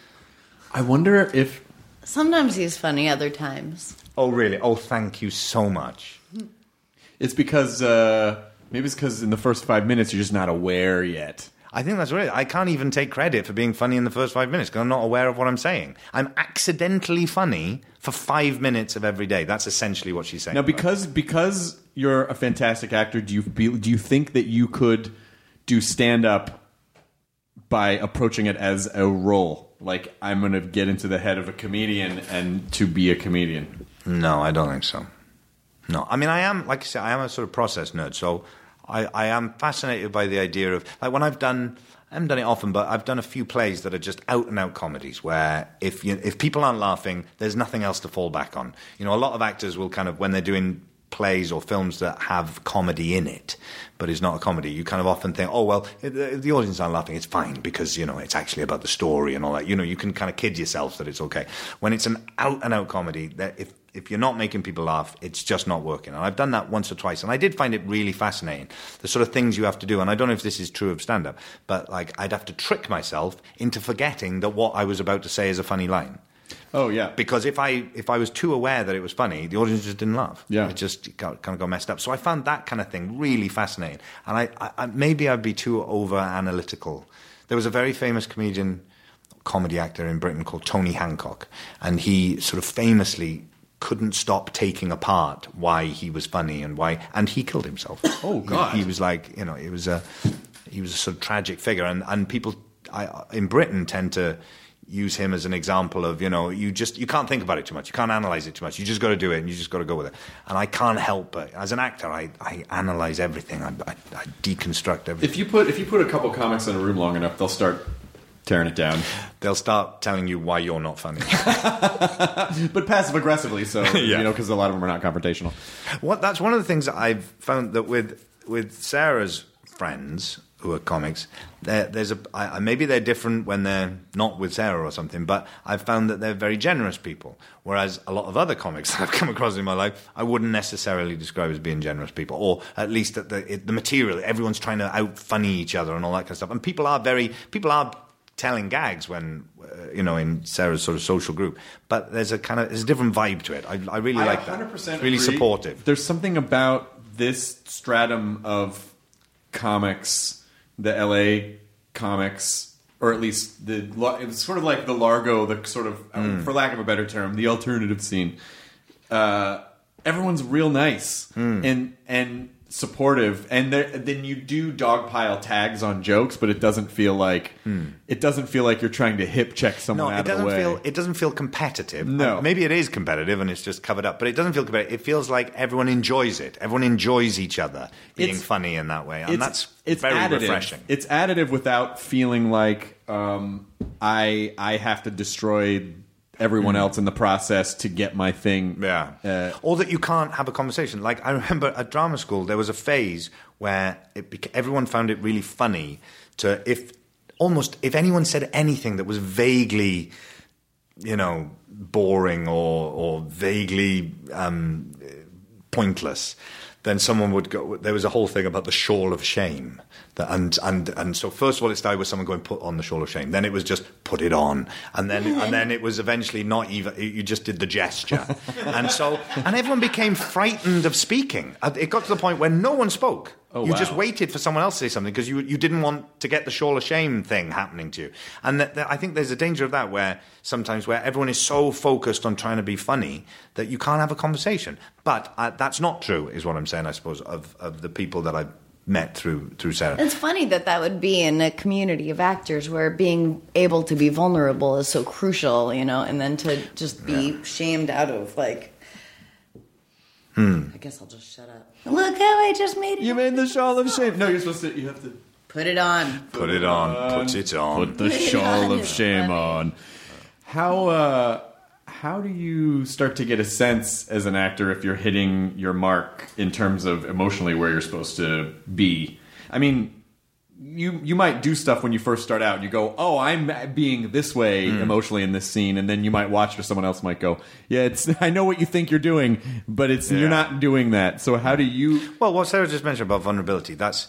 I wonder if... Sometimes he's funny, other times. Oh, really? Oh, thank you so much. It's because... Uh, maybe it's because in the first five minutes you're just not aware yet. I think that's right. I can't even take credit for being funny in the first five minutes because I'm not aware of what I'm saying. I'm accidentally funny for five minutes of every day. That's essentially what she's saying. Now, because because you're a fantastic actor, do you feel, do you think that you could do stand-up by approaching it as a role? Like, I'm going to get into the head of a comedian and to be a comedian. No, I don't think so. No. I mean, I am, like I said, I am a sort of process nerd, so... I, I am fascinated by the idea of, like, when I've done, I haven't done it often, but I've done a few plays that are just out-and-out comedies where if you, if people aren't laughing, there's nothing else to fall back on. You know, a lot of actors will kind of, when they're doing plays or films that have comedy in it, but it's not a comedy, you kind of often think, oh, well, if the audience aren't laughing, it's fine because, you know, it's actually about the story and all that. You know, you can kind of kid yourself that it's okay. When it's an out-and-out comedy, that if If you're not making people laugh, it's just not working. And I've done that once or twice, and I did find it really fascinating. The sort of things you have to do, and I don't know if this is true of stand-up, but like I'd have to trick myself into forgetting that what I was about to say is a funny line. Oh, yeah. Because if I if I was too aware that it was funny, the audience just didn't laugh. Yeah. It just got, kind of got messed up. So I found that kind of thing really fascinating. And I, I, I maybe I'd be too over-analytical. There was a very famous comedian, comedy actor in Britain called Tony Hancock, and he sort of famously... couldn't stop taking apart why he was funny and why, and he killed himself. Oh God! He, he was like, you know, it was a, he was a sort of tragic figure, and and people I, in Britain tend to use him as an example of, you know, you just you can't think about it too much, you can't analyze it too much, you just got to do it, and you just got to go with it. And I can't help but, as an actor, I, I analyze everything, I, I, I deconstruct everything. If you put if you put a couple comics in a room long enough, they'll start tearing it down. They'll start telling you why you're not funny. But passive-aggressively, so, yeah. you know, because a lot of them are not confrontational. What, that's one of the things that I've found that with with Sarah's friends who are comics, there, there's a I, maybe they're different when they're not with Sarah or something, but I've found that they're very generous people, whereas a lot of other comics that I've come across in my life, I wouldn't necessarily describe as being generous people, or at least that the, it, the material, everyone's trying to out-funny each other and all that kind of stuff. And people are very... People are... telling gags when, uh, you know, in Sarah's sort of social group. But there's a kind of, there's a different vibe to it. I, I really I like that. one hundred percent It's really agree. supportive. There's something about this stratum of comics, the L A comics, or at least the, it's sort of like the Largo, the sort of, mm. for lack of a better term, the alternative scene. Uh, everyone's real nice mm. and and supportive, and there, then you do dogpile tags on jokes, but it doesn't feel like mm. it doesn't feel like you're trying to hip check someone no, out it doesn't of the way. Feel, it doesn't feel competitive. No, uh, maybe it is competitive and it's just covered up, but it doesn't feel competitive. It feels like everyone enjoys it. Everyone enjoys each other being it's, funny in that way, and it's, that's it's very additive. refreshing. It's additive without feeling like um, I I have to destroy everyone else in the process to get my thing. Yeah. Uh, or that you can't have a conversation. Like, I remember at drama school, there was a phase where it beca- everyone found it really funny to, if almost, if anyone said anything that was vaguely, you know, boring or, or vaguely um, pointless, then someone would go, there was a whole thing about the shawl of shame. That, and, and, and so first of all, it started with someone going, put on the shawl of shame. Then it was just, put it on. And then, and then it was eventually not even, you just did the gesture. And so, and everyone became frightened of speaking. It got to the point where no one spoke. Oh, you wow. just waited for someone else to say something because you, you didn't want to get the shawl of shame thing happening to you. And that, that, I think there's a danger of that where sometimes where everyone is so focused on trying to be funny that you can't have a conversation. But uh, that's not true, is what I'm saying, I suppose, of, of the people that I've met through through Sarah. It's funny that that would be in a community of actors where being able to be vulnerable is so crucial, you know, and then to just be yeah. shamed out of, like, hmm. I guess I'll just shut up. Look how I just made it. You made the shawl of shame. No, you're supposed to, you have to... Put it on. Put it on. Put it on. Put the shawl of shame on. How, uh... How do you start to get a sense as an actor if you're hitting your mark in terms of emotionally where you're supposed to be? I mean, you you might do stuff when you first start out. And you go, oh, I'm being this way mm. emotionally in this scene, and then you might watch it, or someone else might go, yeah, it's I know what you think you're doing, but it's yeah. you're not doing that. So how do you? Well, what Sarah just mentioned about vulnerability, that's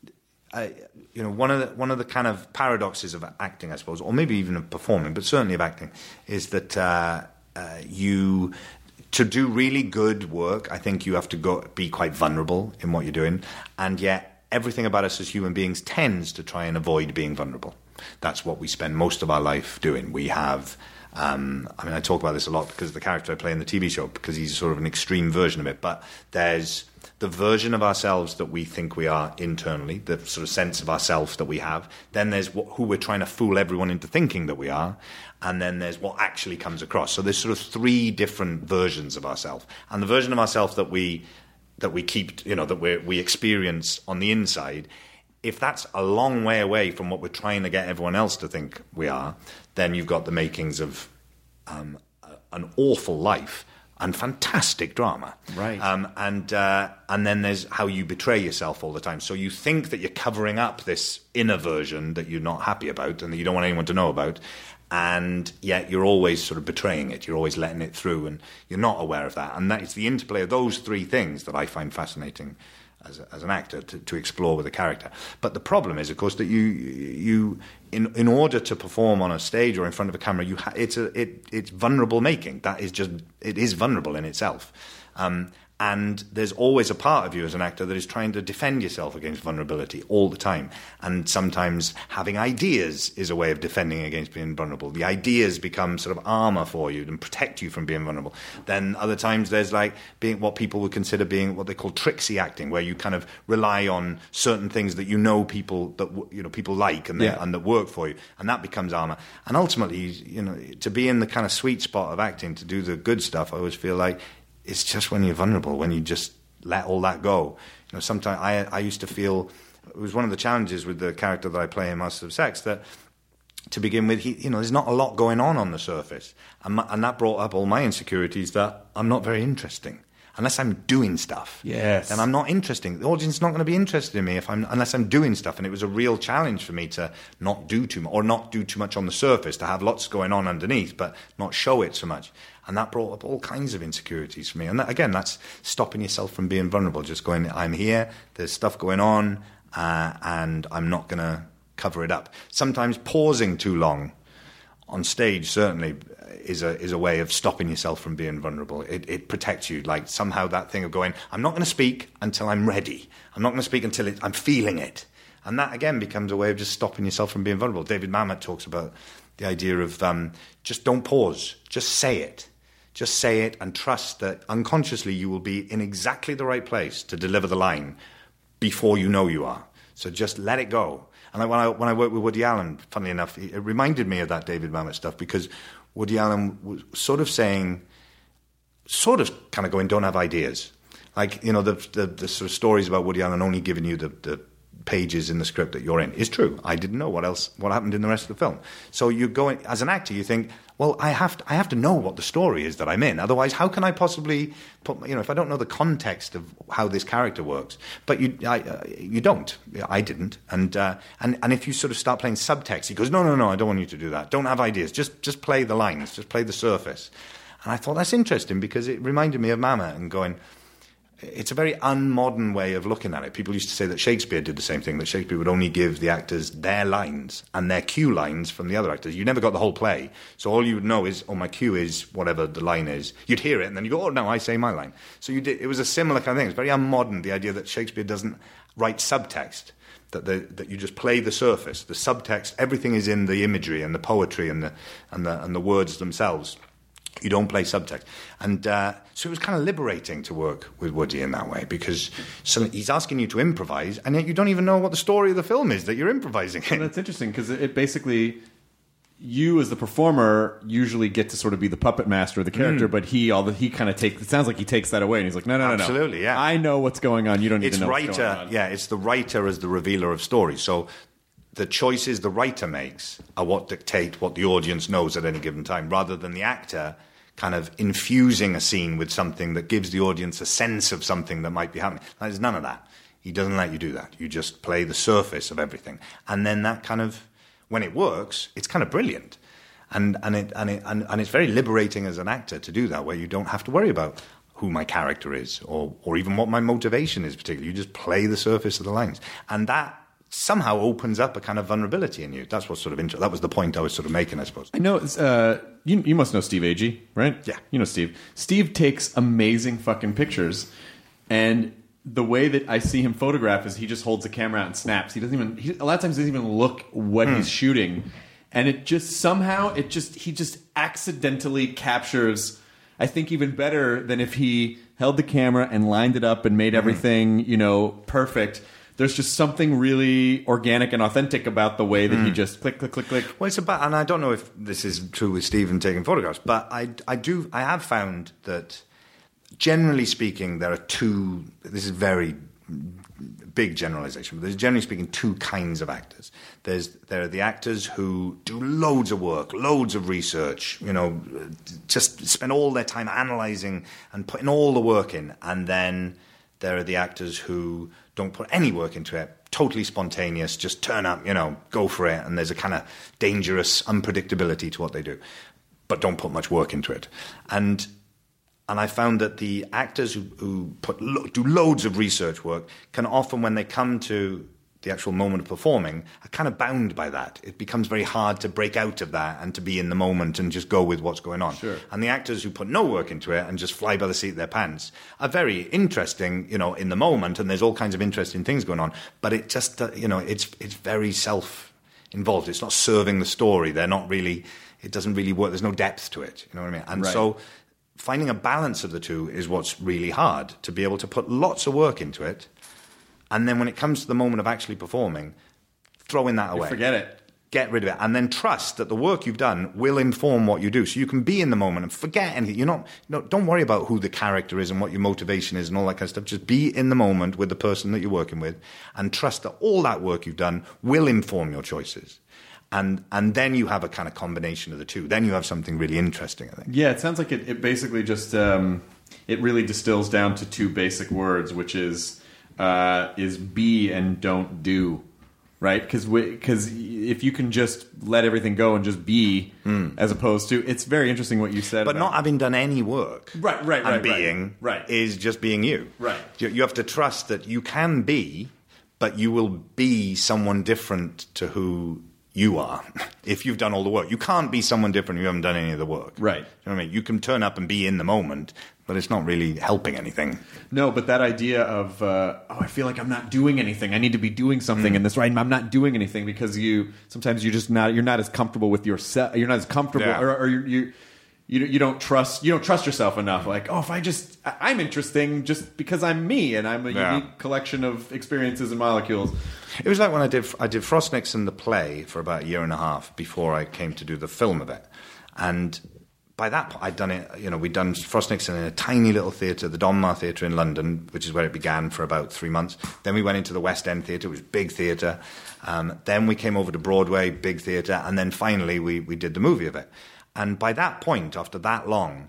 uh, you know one of the one of the kind of paradoxes of acting, I suppose, or maybe even of performing, but certainly of acting, is that uh, uh, you. To do really good work, I think you have to go be quite vulnerable in what you're doing, and yet everything about us as human beings tends to try and avoid being vulnerable. That's what we spend most of our life doing. We have, um, I mean, I talk about this a lot because of the character I play in the T V show, because he's sort of an extreme version of it, but there's the version of ourselves that we think we are internally, the sort of sense of ourselves that we have. Then there's what, who we're trying to fool everyone into thinking that we are. And then there's what actually comes across. So there's sort of three different versions of ourselves. And the version of ourselves that we that we keep, you know, that we we experience on the inside, if that's a long way away from what we're trying to get everyone else to think we are, then you've got the makings of um, an awful life and fantastic drama. Right. Um, and uh, and then there's how you betray yourself all the time. So you think that you're covering up this inner version that you're not happy about and that you don't want anyone to know about, and yet you're always sort of betraying it. You're always letting it through, and you're not aware of that. And that it's the interplay of those three things that I find fascinating as, a, as an actor to, to explore with a character. But the problem is, of course, that you you in in order to perform on a stage or in front of a camera, you ha- it's a it it's vulnerable making. That is just it is vulnerable in itself. Um, And there's always a part of you as an actor that is trying to defend yourself against vulnerability all the time. And sometimes having ideas is a way of defending against being vulnerable. The ideas become sort of armor for you and protect you from being vulnerable. Then other times there's like being what people would consider being what they call tricksy acting, where you kind of rely on certain things that you know people that you know people like and, yeah. and that work for you, and that becomes armor. And ultimately, you know, to be in the kind of sweet spot of acting, to do the good stuff, I always feel like it's just when you're vulnerable, when you just let all that go. You know, sometimes I, I used to feel it was one of the challenges with the character that I play in Masters of Sex that, to begin with, he, you know, there's not a lot going on on the surface, and, my, and that brought up all my insecurities that I'm not very interesting unless I'm doing stuff. Yes, and I'm not interesting. The audience is not going to be interested in me if I'm unless I'm doing stuff. And it was a real challenge for me to not do too much, or not do too much on the surface, to have lots going on underneath, but not show it so much. And that brought up all kinds of insecurities for me. And that, again, that's stopping yourself from being vulnerable. Just going, I'm here, there's stuff going on, uh, and I'm not going to cover it up. Sometimes pausing too long on stage, certainly, is a is a way of stopping yourself from being vulnerable. It, it protects you. Like somehow that thing of going, I'm not going to speak until I'm ready. I'm not going to speak until it, I'm feeling it. And that, again, becomes a way of just stopping yourself from being vulnerable. David Mamet talks about the idea of um, just don't pause. Just say it. Just say it and trust that unconsciously you will be in exactly the right place to deliver the line before you know you are. So just let it go. And when I, when I worked with Woody Allen, funnily enough, it reminded me of that David Mamet stuff, because Woody Allen was sort of saying, sort of kind of going, don't have ideas. Like, you know, the, the, the sort of stories about Woody Allen only giving you the, the pages in the script that you're in is true. I didn't know what else, what happened in the rest of the film. So you go in, as an actor, you think, well, I have to, I have to know what the story is that I'm in. Otherwise, how can I possibly put, you know, if I don't know the context of how this character works? But you, I, uh, you don't. I didn't. And uh, and and if you sort of start playing subtext, he goes, no, no, no, I don't want you to do that. Don't have ideas. Just just play the lines. Just play the surface. And I thought that's interesting, because it reminded me of Mamet and going, it's a very unmodern way of looking at it. People used to say that Shakespeare did the same thing, that Shakespeare would only give the actors their lines and their cue lines from the other actors. You never got the whole play. So all you would know is, oh, my cue is whatever the line is. You'd hear it, and then you go, oh, no, I say my line. So you did. It was a similar kind of thing. It's very unmodern, the idea that Shakespeare doesn't write subtext, that the, that you just play the surface. The subtext, everything is in the imagery and the poetry and the and the, and the words themselves. You don't play subtext. And uh, so it was kind of liberating to work with Woody in that way, because so he's asking you to improvise, and yet you don't even know what the story of the film is that you're improvising in. Well, that's interesting, because it basically, you as the performer usually get to sort of be the puppet master of the character, mm. but he all the, he kind of takes, it sounds like he takes that away, and he's like, no, no, no, no. Absolutely, yeah. I know what's going on. You don't need it's to know writer, what's going on. Yeah, it's the writer as the revealer of stories. So the choices the writer makes are what dictate what the audience knows at any given time, rather than the actor kind of infusing a scene with something that gives the audience a sense of something that might be happening. There's none of that. He doesn't let you do that. You just play the surface of everything. And then that kind of, when it works, it's kind of brilliant. And and it and it and, and it's very liberating as an actor to do that, where you don't have to worry about who my character is or or even what my motivation is particularly. You just play the surface of the lines. And that somehow opens up a kind of vulnerability in you. That's what sort of inter- that was the point I was sort of making, I suppose. I know uh, you you must know Steve Agee, right? Yeah. You know Steve. Steve takes amazing fucking pictures, and the way that I see him photograph is he just holds the camera out and snaps. He doesn't even he, a lot of times he doesn't even look what Hmm. he's shooting. And it just somehow, it just he just accidentally captures, I think, even better than if he held the camera and lined it up and made everything, you know, perfect. There's just something really organic and authentic about the way that he just click, click, click, click. Well, it's about, and I don't know if this is true with Stephen taking photographs, but I, I do, I have found that generally speaking, there are two, this is very big generalization, but there's generally speaking two kinds of actors. There's there are the actors who do loads of work, loads of research, you know, just spend all their time analysing and putting all the work in, and then there are the actors who don't put any work into it, totally spontaneous, just turn up, you know, go for it, and there's a kind of dangerous unpredictability to what they do, but don't put much work into it. And And I found that the actors who, who put lo- do loads of research work can often, when they come to the actual moment of performing, are kind of bound by that. It becomes very hard to break out of that and to be in the moment and just go with what's going on. Sure. And the actors who put no work into it and just fly by the seat of their pants are very interesting, you know, in the moment, and there's all kinds of interesting things going on. But it just, uh, you know, it's it's very self-involved. It's not serving the story. They're not really. It doesn't really work. There's no depth to it. You know what I mean? And Right. so finding a balance of the two is what's really hard, to be able to put lots of work into it, and then when it comes to the moment of actually performing, throwing that away. Forget it. Get rid of it, and then trust that the work you've done will inform what you do. So you can be in the moment and forget anything. You're not, you know, don't worry about who the character is and what your motivation is and all that kind of stuff. Just be in the moment with the person that you're working with, and trust that all that work you've done will inform your choices. And and then you have a kind of combination of the two. Then you have something really interesting, I think. Yeah, it sounds like it, it basically just um, it really distills down to two basic words, which is uh, is be and don't do, right? Because because if you can just let everything go and just be, mm. as opposed to, it's very interesting what you said, but about, not having done any work, right, right, and right, being right, right. is just being you, right? You, you have to trust that you can be, but you will be someone different to who you are if you've done all the work. You can't be someone different if you haven't done any of the work. Right. You know what I mean? You can turn up and be in the moment, but it's not really helping anything. No, but that idea of, uh, oh, I feel like I'm not doing anything. I need to be doing something Mm. in this, right? I'm not doing anything because you, sometimes you're just not, you're not as comfortable with yourself. You're not as comfortable, Yeah. or, or you, you, you, you don't trust, you don't trust yourself enough. Like, oh, if I just, I- I'm interesting just because I'm me and I'm a Yeah. unique collection of experiences and molecules. It was like when I did I did Frost Nixon the play for about a year and a half before I came to do the film of it, and by that point I'd done it. You know, we'd done Frost Nixon in a tiny little theatre, the Donmar Theatre in London, which is where it began for about three months. Then we went into the West End Theatre, which was a big theatre. Um, then we came over to Broadway, big theatre, and then finally we we did the movie of it. And by that point, after that long,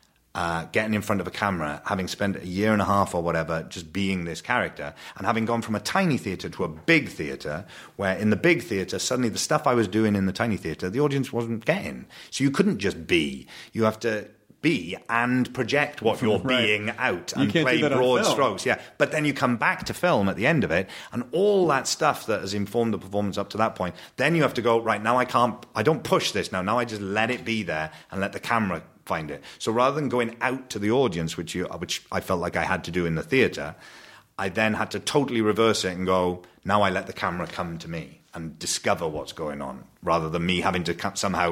uh, getting in front of a camera, having spent a year and a half or whatever just being this character, and having gone from a tiny theatre to a big theatre, where in the big theatre, suddenly the stuff I was doing in the tiny theatre, the audience wasn't getting. So you couldn't just be. You have to be and project what you're Right. being out You and can't play do that on broad film. strokes. Yeah, but then you come back to film at the end of it, and all that stuff that has informed the performance up to that point, then you have to go, right, now I can't, I don't push this now, now I just let it be there and let the camera find it. So rather than going out to the audience, which you, which I felt like I had to do in the theatre, I then had to totally reverse it and go, now I let the camera come to me and discover what's going on, rather than me having to come, somehow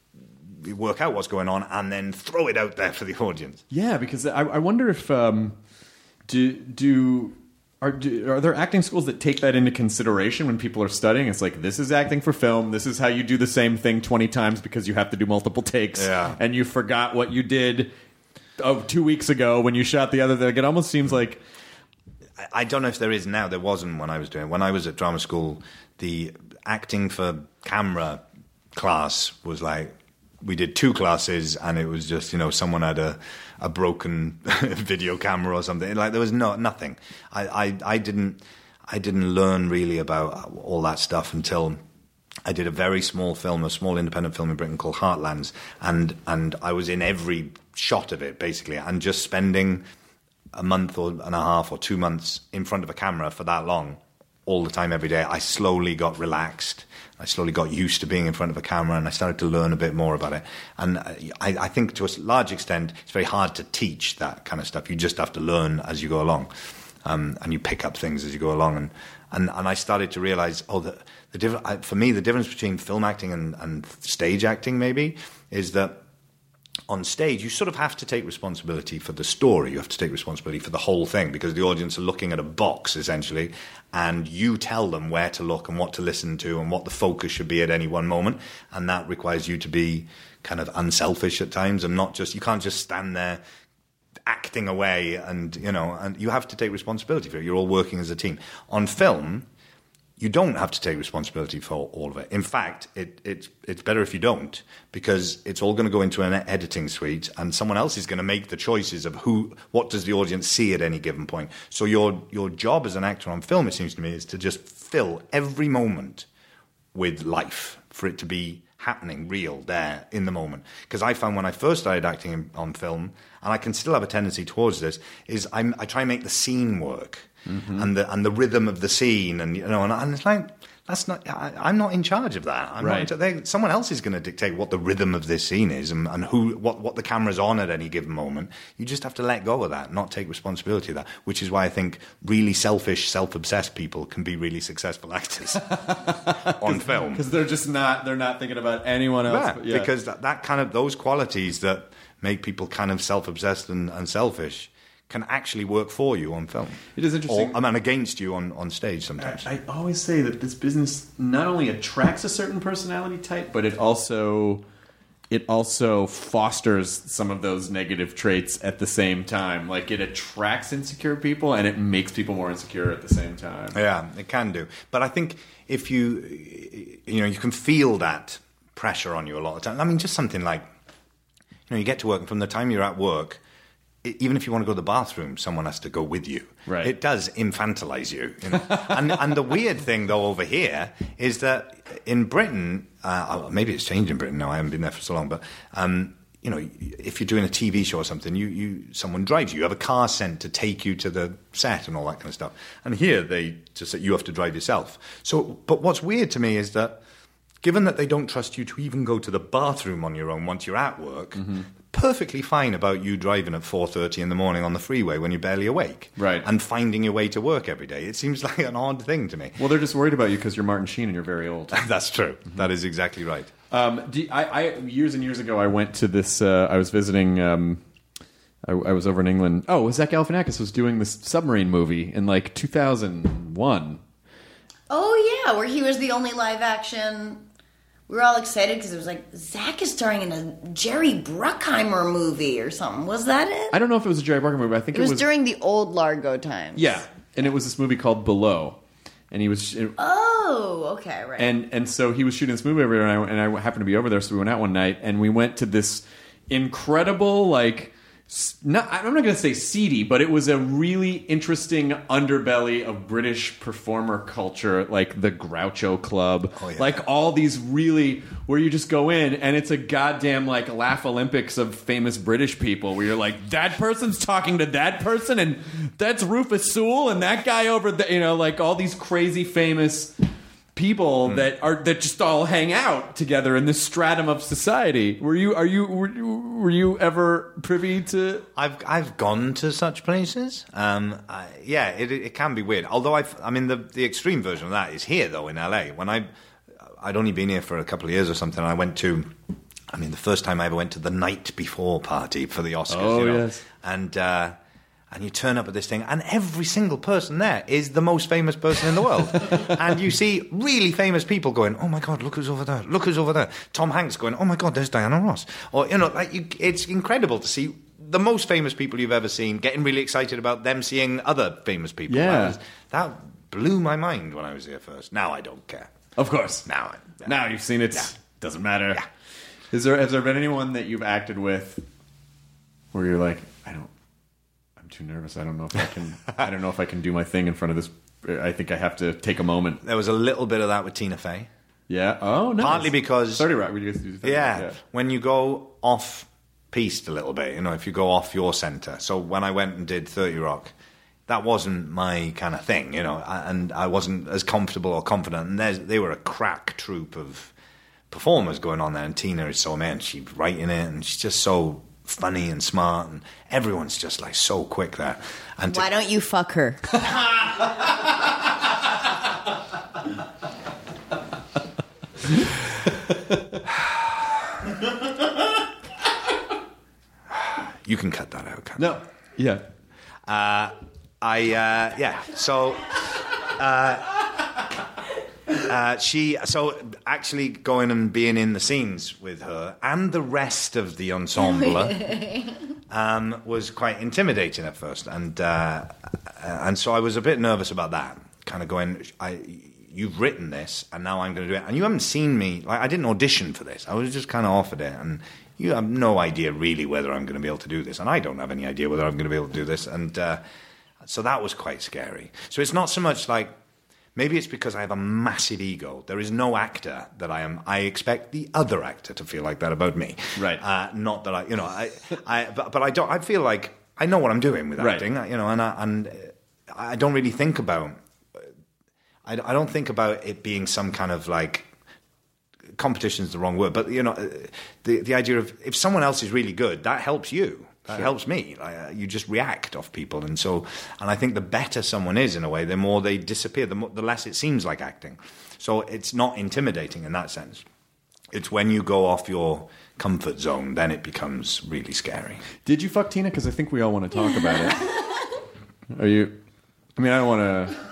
work out what's going on and then throw it out there for the audience. Yeah, because I, I wonder if um, do do are do, are there acting schools that take that into consideration when people are studying? It's like, this is acting for film. This is how you do the same thing twenty times because you have to do multiple takes, Yeah. and you forgot what you did oh, two weeks ago when you shot the other thing. It almost seems like I, I don't know if there is now. There wasn't when I was doing. When I was at drama school, the acting for camera class was like we did two classes, and it was just, you know, someone had a, a broken video camera or something. Like, there was no nothing. I, I, I didn't I didn't learn really about all that stuff until I did a very small film, a small independent film in Britain called Heartlands, and and I was in every shot of it, basically, and just spending a month or and a half or two months in front of a camera for that long, all the time, every day, I slowly got relaxed. I slowly got used to being in front of a camera, and I started to learn a bit more about it. And I, I think to a large extent, it's very hard to teach that kind of stuff. You just have to learn as you go along, um, and you pick up things as you go along. And and, and I started to realize, oh, the, the diff- for me, the difference between film acting and, and stage acting maybe is that on stage, you sort of have to take responsibility for the story. You have to take responsibility for the whole thing, because the audience are looking at a box, essentially, and you tell them where to look and what to listen to and what the focus should be at any one moment. And that requires you to be kind of unselfish at times, and not just, you can't just stand there acting away, and, you know, and you have to take responsibility for it. You're all working as a team. On film, you don't have to take responsibility for all of it. In fact, it, it, it's better if you don't, because it's all going to go into an editing suite, and someone else is going to make the choices of who, what does the audience see at any given point. So your your job as an actor on film, it seems to me, is to just fill every moment with life, for it to be happening, real, there, in the moment. Because I found when I first started acting in, on film, and I can still have a tendency towards this, is I'm, I try and make the scene work. Mm-hmm. And the and the rhythm of the scene, and you know, and, and it's like, that's not. I, I'm not in charge of that. I'm right. not. They, someone else is going to dictate what the rhythm of this scene is, and, and who, what, what the camera's on at any given moment. You just have to let go of that, not take responsibility of that. Which is why I think really selfish, self-obsessed people can be really successful actors on film, because they're just not. They're not thinking about anyone else. Yeah, but yeah. Because that, that kind of those qualities that make people kind of self-obsessed and, and selfish can actually work for you on film. It is interesting. Or, I mean, against you on, on stage sometimes. I, I always say that this business not only attracts a certain personality type, but it also it also fosters some of those negative traits at the same time. Like, it attracts insecure people, and it makes people more insecure at the same time. Yeah, it can do. But I think if you, you know, you can feel that pressure on you a lot of the time. I mean, just something like, you know, you get to work, and from the time you're at work, even if you want to go to the bathroom, someone has to go with you. Right. It does infantilize you. you know? and and the weird thing, though, over here is that in Britain, uh, maybe it's changed in Britain now, I haven't been there for so long, but, um, you know, if you're doing a T V show or something, you, you someone drives you. You have a car sent to take you to the set and all that kind of stuff. And here, they just you have to drive yourself. So, but what's weird to me is that, given that they don't trust you to even go to the bathroom on your own once you're at work, mm-hmm. perfectly fine about you driving at four thirty in the morning on the freeway when you're barely awake. Right. And finding your way to work every day. It seems like an odd thing to me. Well, they're just worried about you because you're Martin Sheen and you're very old. That's true. Mm-hmm. That is exactly right. Um, do, I, I, years and years ago, I went to this, uh, I was visiting... Um, I, I was over in England. Oh, Zach Galifianakis was doing this submarine movie in like two thousand one. Oh, yeah, where he was the only live action... We were all excited because it was like, Zach is starring in a Jerry Bruckheimer movie or something. Was that it? I don't know if it was a Jerry Bruckheimer movie. I think it, it was, was during the old Largo times. Yeah, and it was this movie called Below, and he was. It, oh, okay, right. And and so he was shooting this movie over there, and I, and I happened to be over there, so we went out one night, and we went to this incredible, like. Not, I'm not going to say seedy, but it was a really interesting underbelly of British performer culture, like the Groucho Club, oh, yeah. like all these really, where you just go in and it's a goddamn like Laugh Olympics of famous British people, where you're like, that person's talking to that person, and that's Rufus Sewell, and that guy over there, you know, like all these crazy famous people mm. that are that just all hang out together in this stratum of society. Were you are you were, were you ever privy to? I've I've gone to such places. Um, I, yeah, it it can be weird. Although I've I mean the the extreme version of that is here though in L A. When I I'd only been here for a couple of years or something. And I went to. I mean, the first time I ever went to the night before party for the Oscars. Oh you know? yes, and. Uh, And you turn up at this thing, and every single person there is the most famous person in the world. And you see really famous people going, "Oh my God, look who's over there! Look who's over there!" Tom Hanks going, "Oh my God, there's Diana Ross." Or you know, like you, it's incredible to see the most famous people you've ever seen getting really excited about them seeing other famous people. Yeah, that, was, that blew my mind when I was here first. Now I don't care. Of course, now, I, yeah. now you've seen it. Yeah. Doesn't matter. Yeah. Is there has there been anyone that you've acted with where you're like, I don't, I'm too nervous. I don't know if I can. I don't know if I can do my thing in front of this. I think I have to take a moment. There was a little bit of that with Tina Fey. Yeah. Oh, no. Partly because thirty Rock. We just do thirty yeah, Rock, yeah. When you go off piste a little bit, you know, if you go off your center. So when I went and did thirty Rock, that wasn't my kind of thing, you know, and I wasn't as comfortable or confident. And they were a crack troupe of performers going on there, and Tina is so man, she's writing it, and she's just so funny and smart, and everyone's just like so quick there. And why don't you fuck her? You can cut that out, can't No. Yeah. Uh, I, uh, yeah, so, uh, uh, she, so actually going and being in the scenes with her and the rest of the ensemble um, was quite intimidating at first. And, uh, and so I was a bit nervous about that, kind of going, I, you've written this and now I'm going to do it. And you haven't seen me, like, I didn't audition for this. I was just kind of offered it, and you have no idea really whether I'm going to be able to do this. And I don't have any idea whether I'm going to be able to do this. And uh, so that was quite scary. So it's not so much like, maybe it's because I have a massive ego. There is no actor that I am. I expect the other actor to feel like that about me. Right. Uh, not that I, you know, I, I but, but I don't, I feel like I know what I'm doing with acting, right. you know, and I, and I don't really think about, I, I don't think about it being some kind of like, competition is the wrong word, but you know, the the idea of if someone else is really good, that helps you. That sure. helps me. Like, uh, you just react off people, and so, and I think the better someone is in a way, the more they disappear, the, more, the less it seems like acting. So it's not intimidating in that sense. It's when you go off your comfort zone, then it becomes really scary. Did you fuck Tina? Because I think we all want to talk about it. Are you? I mean, I don't want to.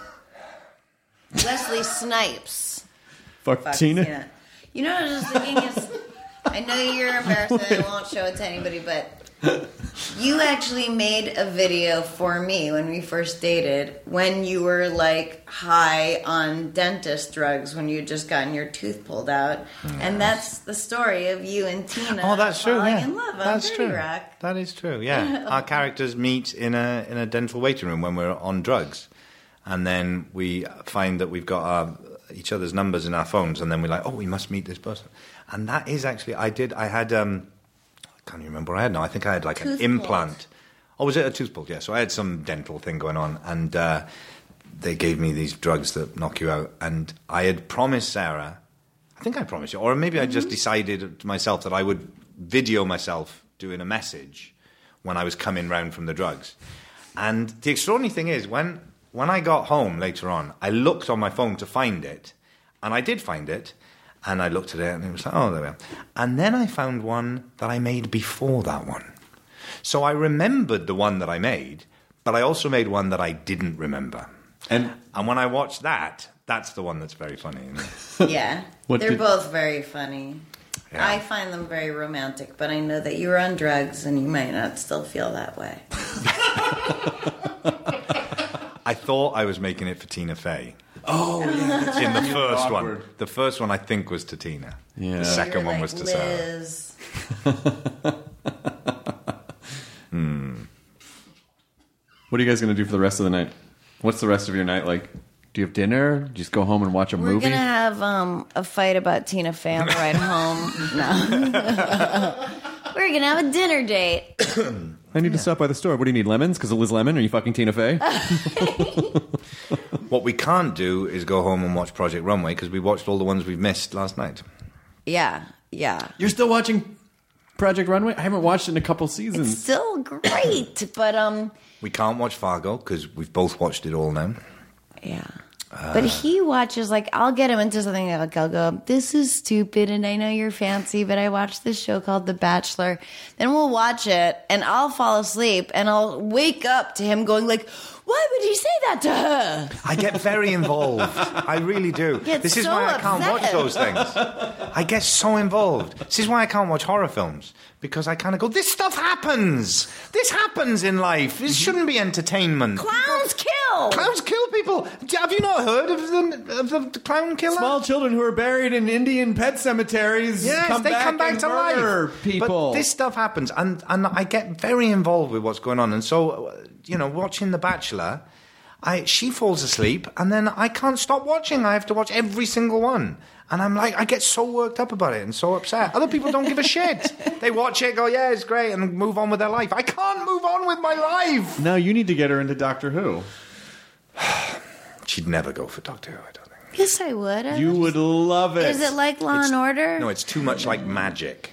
Wesley Snipes. Fuck, fuck Tina? Tina. You know what I was thinking is, I know you're embarrassed and I won't show it to anybody, but you actually made a video for me when we first dated, when you were like high on dentist drugs, when you had just gotten your tooth pulled out, yes. And that's the story of you and Tina. Oh, that's true. Falling Yeah, in love on that's thirty true. Rock. That is true. Yeah, our characters meet in a in a dental waiting room when we're on drugs, and then we find that we've got our. each other's numbers in our phones, and then we're like, oh, we must meet this person. And that is actually, I did, I had, um, I can't even remember what I had now. I think I had like tooth an implant. Oh, was it a tooth pull? Yeah, so I had some dental thing going on, and uh, they gave me these drugs that knock you out. And I had promised Sarah, I think I promised you, or maybe I just decided to myself that I would video myself doing a message when I was coming round from the drugs. And the extraordinary thing is, when... When I got home later on, I looked on my phone to find it, and I did find it, and I looked at it, and it was like, oh, there we are. And then I found one that I made before that one. So I remembered the one that I made, but I also made one that I didn't remember. And and when I watched that, that's the one that's very funny. Isn't it? Yeah, What they're did- both very funny. Yeah. I find them very romantic, but I know that you were on drugs, and you might not still feel that way. I thought I was making it for Tina Fey. Oh, yeah. In the first Awkward. one. The first one, I think, was to Tina. Yeah. The second You're one like, was to Sarah. Liz. What are you guys going to do for the rest of the night? What's the rest of your night like? Do you have dinner? Do you just go home and watch a We're movie? gonna have um, a fight about Tina Fey on the ride home. No. We're gonna have a dinner date. I need to stop by the store. What do you need, lemons? Because of Liz Lemon? Are you fucking Tina Fey? What we can't do is go home and watch Project Runway, because we watched all the ones we've missed last night. Yeah, yeah. You're still watching Project Runway? I haven't watched it in a couple seasons. It's still great, but um, We can't watch Fargo, because we've both watched it all now. yeah. But he watches, like, I'll get him into something, like, I'll go, this is stupid, and I know you're fancy, but I watched this show called The Bachelor. Then we'll watch it, and I'll fall asleep, and I'll wake up to him going, like, why would he say that to her? I get very involved. I really do. Get This is so why I can't upset. watch those things. I get so involved. This is why I can't watch horror films. Because I kind of go, this stuff happens. This happens in life. This shouldn't be entertainment. Clowns kill! No. Clowns kill people. Have you not heard of the, of the clown killer? Small children who are buried in Indian pet cemeteries Yes, come they back come back and to murder life. people. But this stuff happens, and, and I get very involved with what's going on. And so, you know, watching The Bachelor, I she falls asleep, and then I can't stop watching. I have to watch every single one. And I'm like, I get so worked up about it and so upset. Other people don't give a shit. They watch it, go, yeah, it's great, and move on with their life. I can't move on with my life. No, you need to get her into Doctor Who. She'd never go for Doctor Who, I don't think. Yes, I would. I You would love it. Is it like Law and Order? No, it's too much like magic.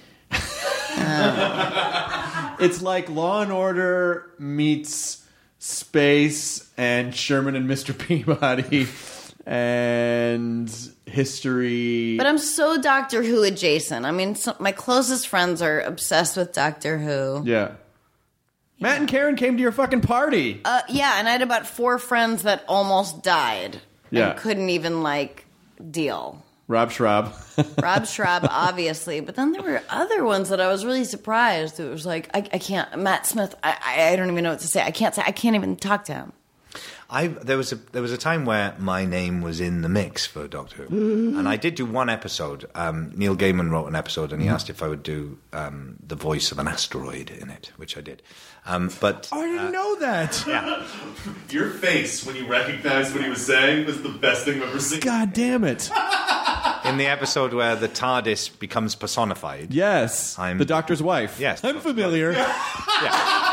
It's like Law and Order meets space and Sherman and Mister Peabody and history. But I'm so Doctor Who adjacent. I mean, so, my closest friends are obsessed with Doctor Who. Yeah. Matt and Karen came to your fucking party. Uh, yeah, and I had about four friends that almost died. Yeah. And couldn't even, like, deal. Rob Schraub. Rob Schraub, obviously. But then there were other ones that I was really surprised. It was like, I, I can't, Matt Smith, I, I, I don't even know what to say. I can't say, I can't even talk to him. I there was a there was a time where my name was in the mix for Doctor Who, and I did do one episode. Um, Neil Gaiman wrote an episode, and he asked if I would do um, the voice of an asteroid in it, which I did. Um, but I didn't uh, know that. Yeah, Your face when you recognized what he was saying was the best thing I've ever seen. God damn it. in the episode where the TARDIS becomes personified. Yes. I'm the Doctor's wife. Yes, I'm familiar. Yeah.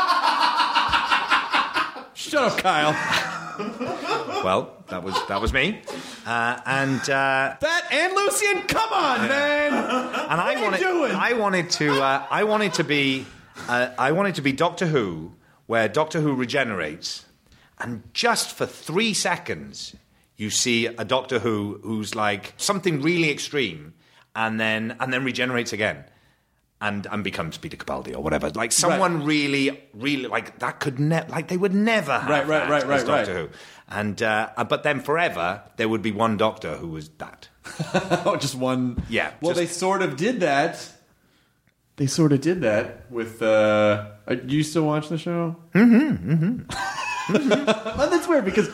Shut up, Kyle. Well, that was that was me, uh, and uh, that and Lucian. Come on, man. And I what wanted, are you doing? I wanted to, uh, I wanted to be, uh, I wanted to be Doctor Who, where Doctor Who regenerates, and just for three seconds, you see a Doctor Who who's like something really extreme, and then and then regenerates again. And, and becomes Peter Capaldi or whatever. Like someone right. really, really like that could never, like they would never have right, right, that right, right, as Doctor right. Who. And uh, but then forever there would be one Doctor who was that. Oh, just one. Yeah. Well, just, they sort of did that. They sort of did that with. Uh, do you still watch the show? Mm-hmm. Mm-hmm. Well, that's weird because.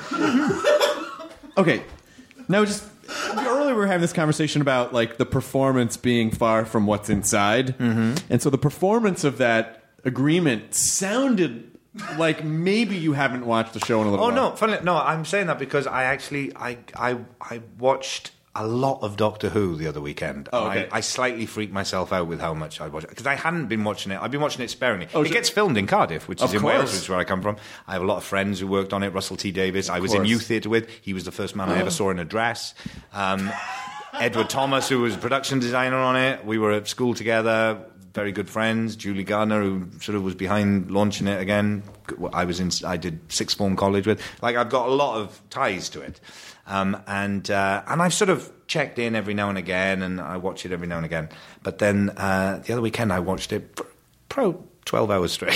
Okay, now just. Earlier we were having this conversation about like the performance being far from what's inside, mm-hmm. and so the performance of that agreement sounded like maybe you haven't watched the show in a little oh, while. Oh no, funny, no, I'm saying that because I actually I I I watched a lot of Doctor Who the other weekend. Oh, okay. I, I slightly freaked myself out with how much I watched it because I hadn't been watching it. I've been watching it sparingly. Oh, it sure. gets filmed in Cardiff, which Of is in course. Wales, which is where I come from. I have a lot of friends who worked on it. Russell T Davies, I was in course. youth theatre with. He was the first man I ever saw in a dress. Um, Edward Thomas, who was production designer on it. We were at school together. Very good friends. Julie Gardner, who sort of was behind launching it again. I was in. I did sixth form college with. Like I've got a lot of ties to it, um, and uh, and I've sort of checked in every now and again, and I watch it every now and again. But then uh, the other weekend, I watched it pro, pro twelve hours straight.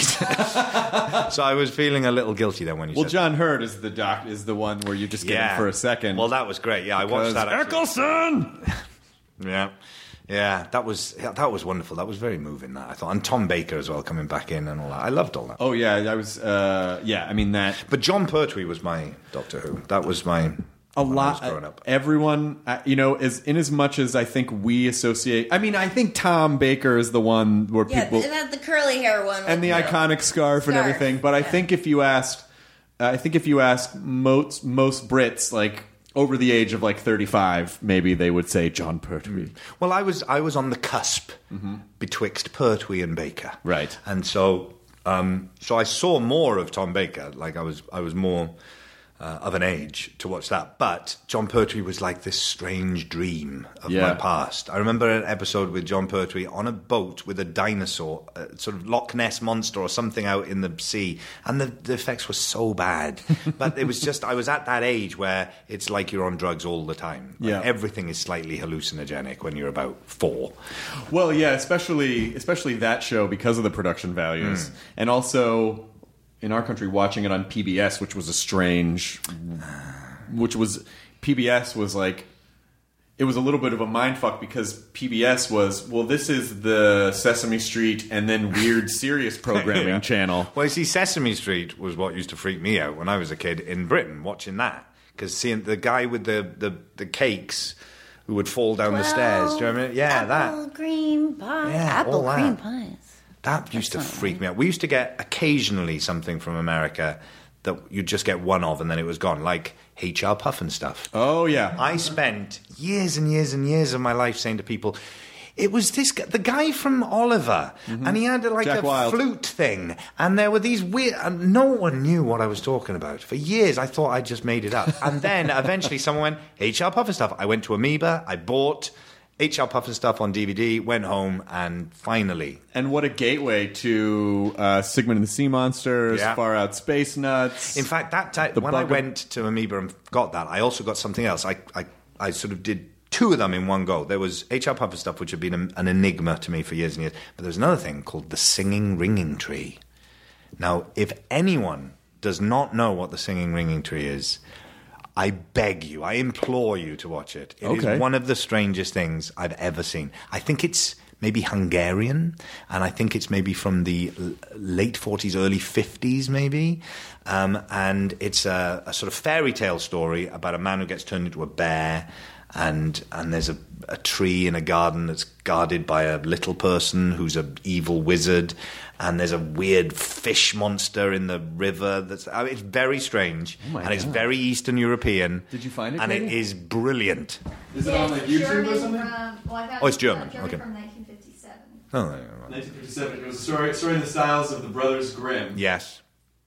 So I was feeling a little guilty then when you. Well, said John that. Hurt is the doc is the one where you just get Yeah. him for a second. Well, that was great. Yeah, I watched that. actually. Eccleston. Yeah, yeah, that was yeah, that was wonderful. That was very moving. That I thought, and Tom Baker as well coming back in and all that. I loved all that. Oh yeah, I was. Uh, yeah, I mean that. But John Pertwee was my Doctor Who. That was my A when I lot. was growing up. Everyone, uh, you know, is in as much as I think we associate. I mean, I think Tom Baker is the one where Yeah, people it had the curly hair one. and the with iconic scarf, and Scarf, everything. But I yeah. think if you asked, uh, I think if you ask most most Brits, like over the age of like thirty-five, maybe they would say John Pertwee. Well, I was I was on the cusp betwixt Pertwee and Baker, Right. And so, um, so I saw more of Tom Baker. Like I was I was more. Uh, of an age to watch that, but John Pertwee was like this strange dream of Yeah. my past. I remember an episode with John Pertwee on a boat with a dinosaur, a sort of Loch Ness monster or something out in the sea, and the, the effects were so bad. But it was just, I was at that age where it's like you're on drugs all the time. Like Yeah. everything is slightly hallucinogenic when you're about four. Well, yeah, especially especially that show because of the production values, and also in our country watching it on P B S, which was a strange, which was P B S was like it was a little bit of a mindfuck because P B S was, well, this is the Sesame Street and then weird serious programming Yeah. channel. Well, you see, Sesame Street was what used to freak me out when I was a kid in Britain, watching that. Because seeing the guy with the, the, the cakes who would fall down the stairs. Do you remember? Yeah, apple that. cream pie. Yeah, apple all that. cream pies. That used to freak me out. We used to get occasionally something from America that you'd just get one of and then it was gone, like H R Puffin stuff. Oh, yeah. I spent years and years and years of my life saying to people, it was this guy, the guy from Oliver, mm-hmm. and he had like Jack a Wilde. flute thing, and there were these weird, and no one knew what I was talking about. For years, I thought I just made it up. And then eventually someone went, H R Puffin stuff. I went to Amoeba, I bought H R Puffin stuff on D V D, went home, and finally. And what a gateway to uh, Sigmund and the Sea Monsters, Yeah. Far Out Space Nuts. In fact, that time, The when I Bug of- went to Amoeba and got that, I also got something else. I, I, I sort of did two of them in one go. There was H R Puffin stuff, which had been an, an enigma to me for years and years. But there was another thing called the Singing Ringing Tree. Now, if anyone does not know what the Singing Ringing Tree is, I beg you, I implore you to watch it. It Okay. is one of the strangest things I've ever seen. I think it's maybe Hungarian, and I think it's maybe from the l- late forties, early fifties, maybe. Um, and it's a, a sort of fairy tale story about a man who gets turned into a bear, and and there's a, a tree in a garden that's guarded by a little person who's an evil wizard, and there's a weird fish monster in the river. That's I mean, it's very strange, Oh my and it's God. very Eastern European. Did you find it, And Katie? it is brilliant. Is it on like YouTube or something? Oh, it's German. Okay. nineteen fifty-seven. Oh, yeah, right. nineteen fifty-seven. It was a story, story in the styles of the Brothers Grimm. Yes.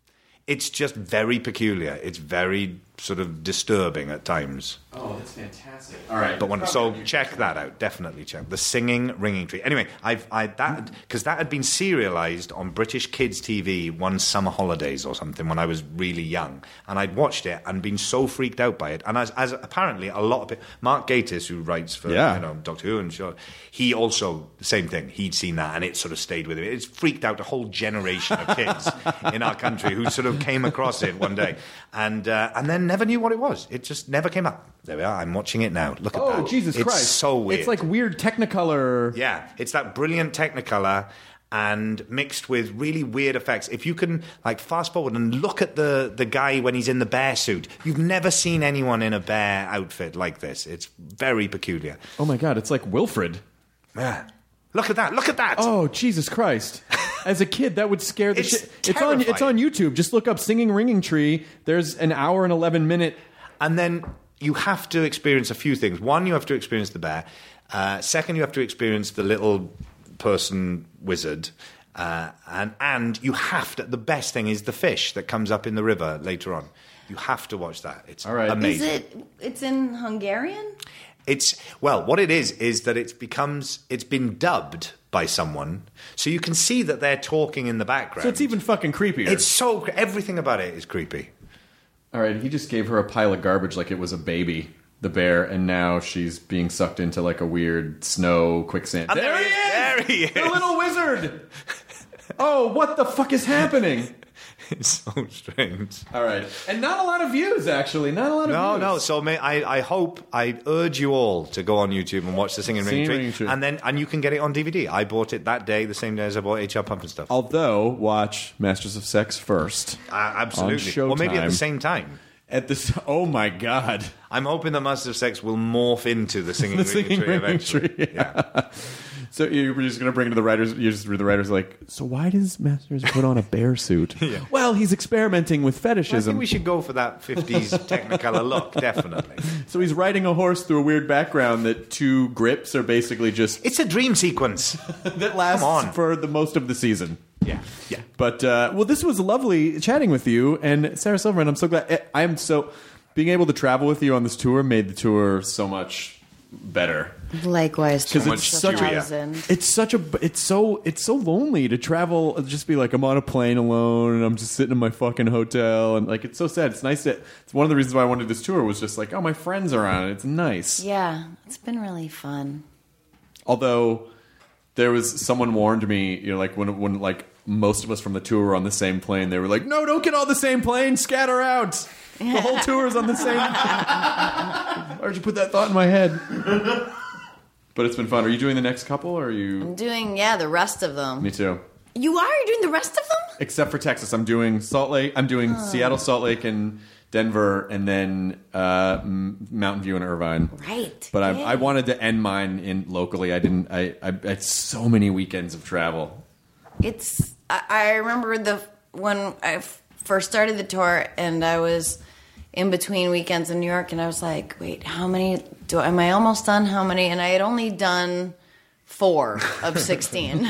It's just very peculiar. It's very sort of disturbing at times. Oh, that's fantastic. All right. But when, so check that out. Definitely check the Singing Ringing Tree. Anyway, I've I that because that had been serialized on British Kids T V one summer holidays or something when I was really young, and I'd watched it and been so freaked out by it. And as, as apparently a lot of people, Mark Gatiss, who writes for Yeah. you know Doctor Who and sure, he also the same thing. He'd seen that and it sort of stayed with him. It's freaked out a whole generation of kids in our country who sort of came across it one day and uh, and then never knew what it was. It just never came up. There we are. I'm watching it now. Look at that. Oh, Jesus it's Christ. It's so weird. It's like weird Technicolor. Yeah, it's that brilliant Technicolor and mixed with really weird effects. If you can like fast forward and look at the, the guy when he's in the bear suit, you've never seen anyone in a bear outfit like this. It's very peculiar. Oh my God, it's like Wilfred. Yeah. Look at that. Look at that. Oh, Jesus Christ. As a kid, that would scare the It's shit. It's on, it's on YouTube. Just look up Singing Ringing Tree. There's an hour and eleven minute. And then you have to experience a few things. One, you have to experience the bear. Uh, second, you have to experience the little person wizard. Uh, and and you have to. The best thing is the fish that comes up in the river later on. You have to watch that. It's All right. amazing. Is it? It's in Hungarian. It's well, what it is is that it becomes it's been dubbed by someone, so you can see that they're talking in the background. So it's even fucking creepier. It's so everything about it is creepy. All right, he just gave her a pile of garbage like it was a baby, the bear, and now she's being sucked into like a weird snow quicksand. And there he is! There he is! The little wizard! Oh, what the fuck is happening? It's so strange. All right. And not a lot of views, actually. Not a lot of No, views. no. So may, I, I hope, I urge you all to go on YouTube and watch the Singing Ringing Singing Tree, Ringing Tree. and then and you can get it on D V D. I bought it that day, the same day as I bought H R Pumpkin stuff. Although, watch Masters of Sex first. Uh, absolutely, on or maybe at the Showtime. same time. At this, oh my God. I'm hoping that Masters of Sex will morph into the Singing The Ringing Singing Tree Ringing eventually. Tree, Yeah. So you're just going to bring to the writers, you just the writers like, so why does Masters put on a bear suit? Yeah. Well, he's experimenting with I fetishism. think we should go for that fifties Technicolor look, definitely. So he's riding a horse through a weird background that two grips are basically just It's a dream sequence. that lasts on. for the most of the season. Yeah, yeah. But uh, well, this was lovely chatting with you and Sarah Silverman. I'm so glad. I am so being able to travel with you on this tour made the tour so much better. Likewise, Because Trent, it's a such a, thousand. it's such a, it's so, it's so lonely to travel. Just be like, I'm on a plane alone, and I'm just sitting in my fucking hotel, and like, it's so sad. It's nice that it's one of the reasons why I wanted this tour was just like, oh, my friends are on it. It's nice. Yeah, it's been really fun. Although there was someone warned me, you know, like when when like most of us from the tour were on the same plane, they were like, no, don't get on the same plane, scatter out. The whole tour is on the same. Why'd you put that thought in my head? But it's been fun. Are you doing the next couple, or are you? I'm doing, yeah, the rest of them. Me too. You are? You're doing the rest of them? Except for Texas. I'm doing Salt Lake. I'm doing oh. Seattle, Salt Lake, and Denver, and then uh, Mountain View and Irvine. Right. But I, I wanted to end mine in locally. I didn't. I, I, I had so many weekends of travel. It's. I, I remember the when I f- first started the tour, and I was in between weekends in New York, and I was like, "Wait, how many? Do am I almost done? How many?" And I had only done four of sixteen.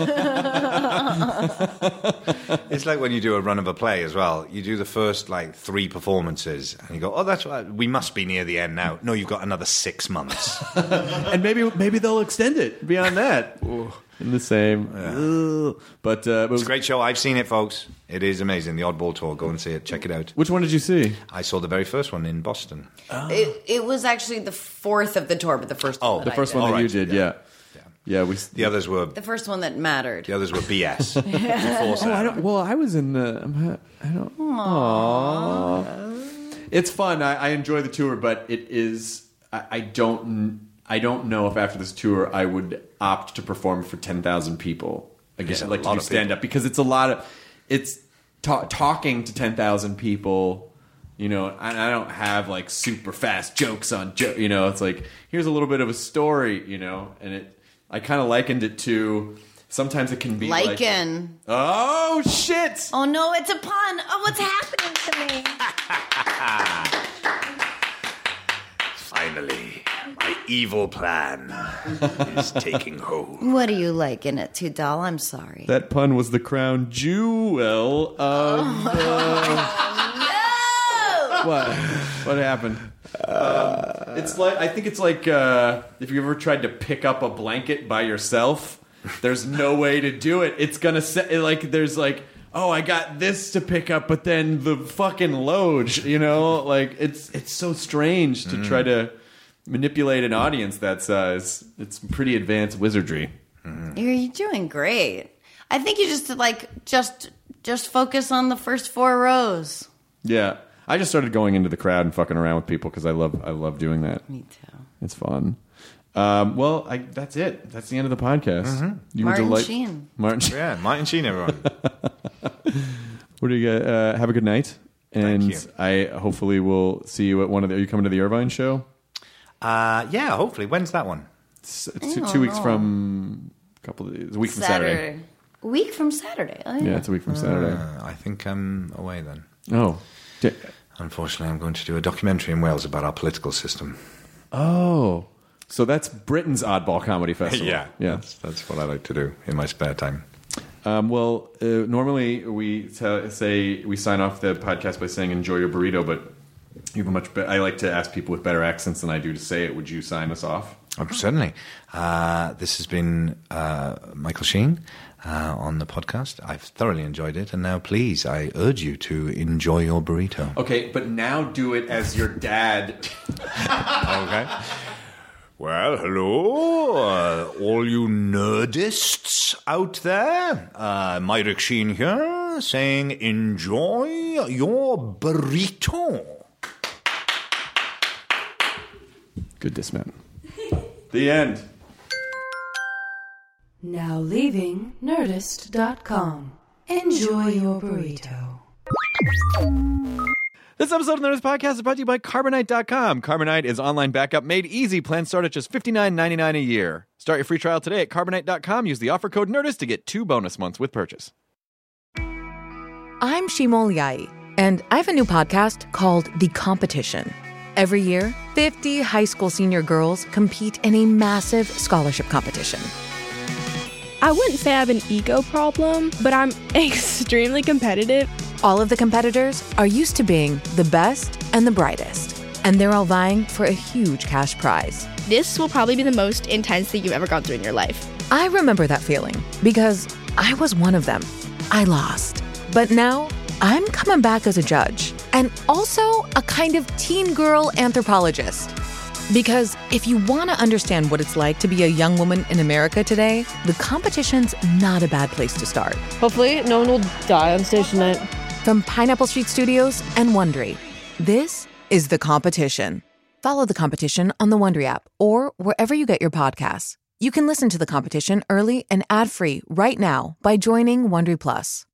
It's like when you do a run of a play as well. You do the first like three performances, and you go, "Oh, that's right. We must be near the end now." No, you've got another six months, and maybe maybe they'll extend it beyond that. In the same, yeah. but, uh, but it's a great show. I've seen it, folks. It is amazing. The Oddball Tour. Go and see it. Check it out. Which one did you see? I saw the very first one in Boston. Oh. It, it was actually the fourth of the tour, but the first oh, one. the that first I did. one that right. you did, yeah. yeah, yeah. We the others were the first one that mattered. The others were B S. yeah. Oh, I don't. Well, I was in the. I don't. Aww. Aww. It's fun. I, I enjoy the tour, but it is. I, I don't. I don't know if after this tour I would opt to perform for ten thousand people again, It's a like to lot do of stand up, because it's a lot of it's ta- talking to ten thousand people. You know, and I don't have like super fast jokes on jo- you know, it's like here's a little bit of a story, you know, and it I kind of likened it to sometimes it can be Lichen. Like, oh shit! Oh no, it's a pun. Oh, what's happening to me? Finally, my evil plan is taking hold. What do you liken it to, doll? I'm sorry. That pun was the crown jewel of. Oh, uh, no! What? What happened? Uh, it's like I think it's like uh, if you ever tried to pick up a blanket by yourself. There's no way to do it. It's gonna set like there's like. Oh, I got this to pick up, but then the fucking load, you know, like it's it's so strange to mm. try to manipulate an audience that size. It's pretty advanced wizardry. Mm. You're, you're doing great. I think you just like just just focus on the first four rows. Yeah, I just started going into the crowd and fucking around with people because I love I love doing that. Me too. It's fun. Um, well, I, that's it. That's the end of the podcast. Mm-hmm. You Martin delight- Sheen. Martin Sheen. Yeah, Martin Sheen, everyone. What do you get? Uh, have a good night, and I hopefully will see you at one of the. Are you coming to the Irvine show? Uh, yeah, hopefully. When's that one? It's, it's two, two weeks know. from a couple of days, a week from Saturday. Saturday. A week from Saturday. Oh, yeah. Yeah, it's a week from Saturday. Uh, I think I'm away then. Oh, D- unfortunately, I'm going to do a documentary in Wales about our political system. Oh, so that's Britain's Oddball Comedy Festival. yeah, yeah, that's, that's what I like to do in my spare time. Um, well, uh, normally we t- say we sign off the podcast by saying "enjoy your burrito," but you have a much. Be- I like to ask people with better accents than I do to say it. Would you sign us off? Oh, certainly. Uh, this has been uh, Michael Sheen uh, on the podcast. I've thoroughly enjoyed it, and now, please, I urge you to enjoy your burrito. Okay, but now do it as your dad. Okay. Well, hello, uh, all you nerdists out there. Uh, Myrick Sheen here, saying enjoy your burrito. Good dismount. The end. Now leaving Nerdist dot com. Enjoy your burrito. This episode of the Nerdist Podcast is brought to you by Carbonite dot com. Carbonite is online backup made easy. Plans start at just fifty-nine ninety-nine a year. Start your free trial today at Carbonite dot com. Use the offer code NERDIST to get two bonus months with purchase. I'm Shimol Yai, and I have a new podcast called The Competition. Every year, fifty high school senior girls compete in a massive scholarship competition. I wouldn't say I have an ego problem, but I'm extremely competitive. All of the competitors are used to being the best and the brightest, and they're all vying for a huge cash prize. This will probably be the most intense thing you've ever gone through in your life. I remember that feeling because I was one of them. I lost. But now I'm coming back as a judge and also a kind of teen girl anthropologist. Because if you want to understand what it's like to be a young woman in America today, the competition's not a bad place to start. Hopefully, no one will die on stage tonight. From Pineapple Street Studios and Wondery. This is The Competition. Follow The Competition on the Wondery app or wherever you get your podcasts. You can listen to The Competition early and ad-free right now by joining Wondery Plus.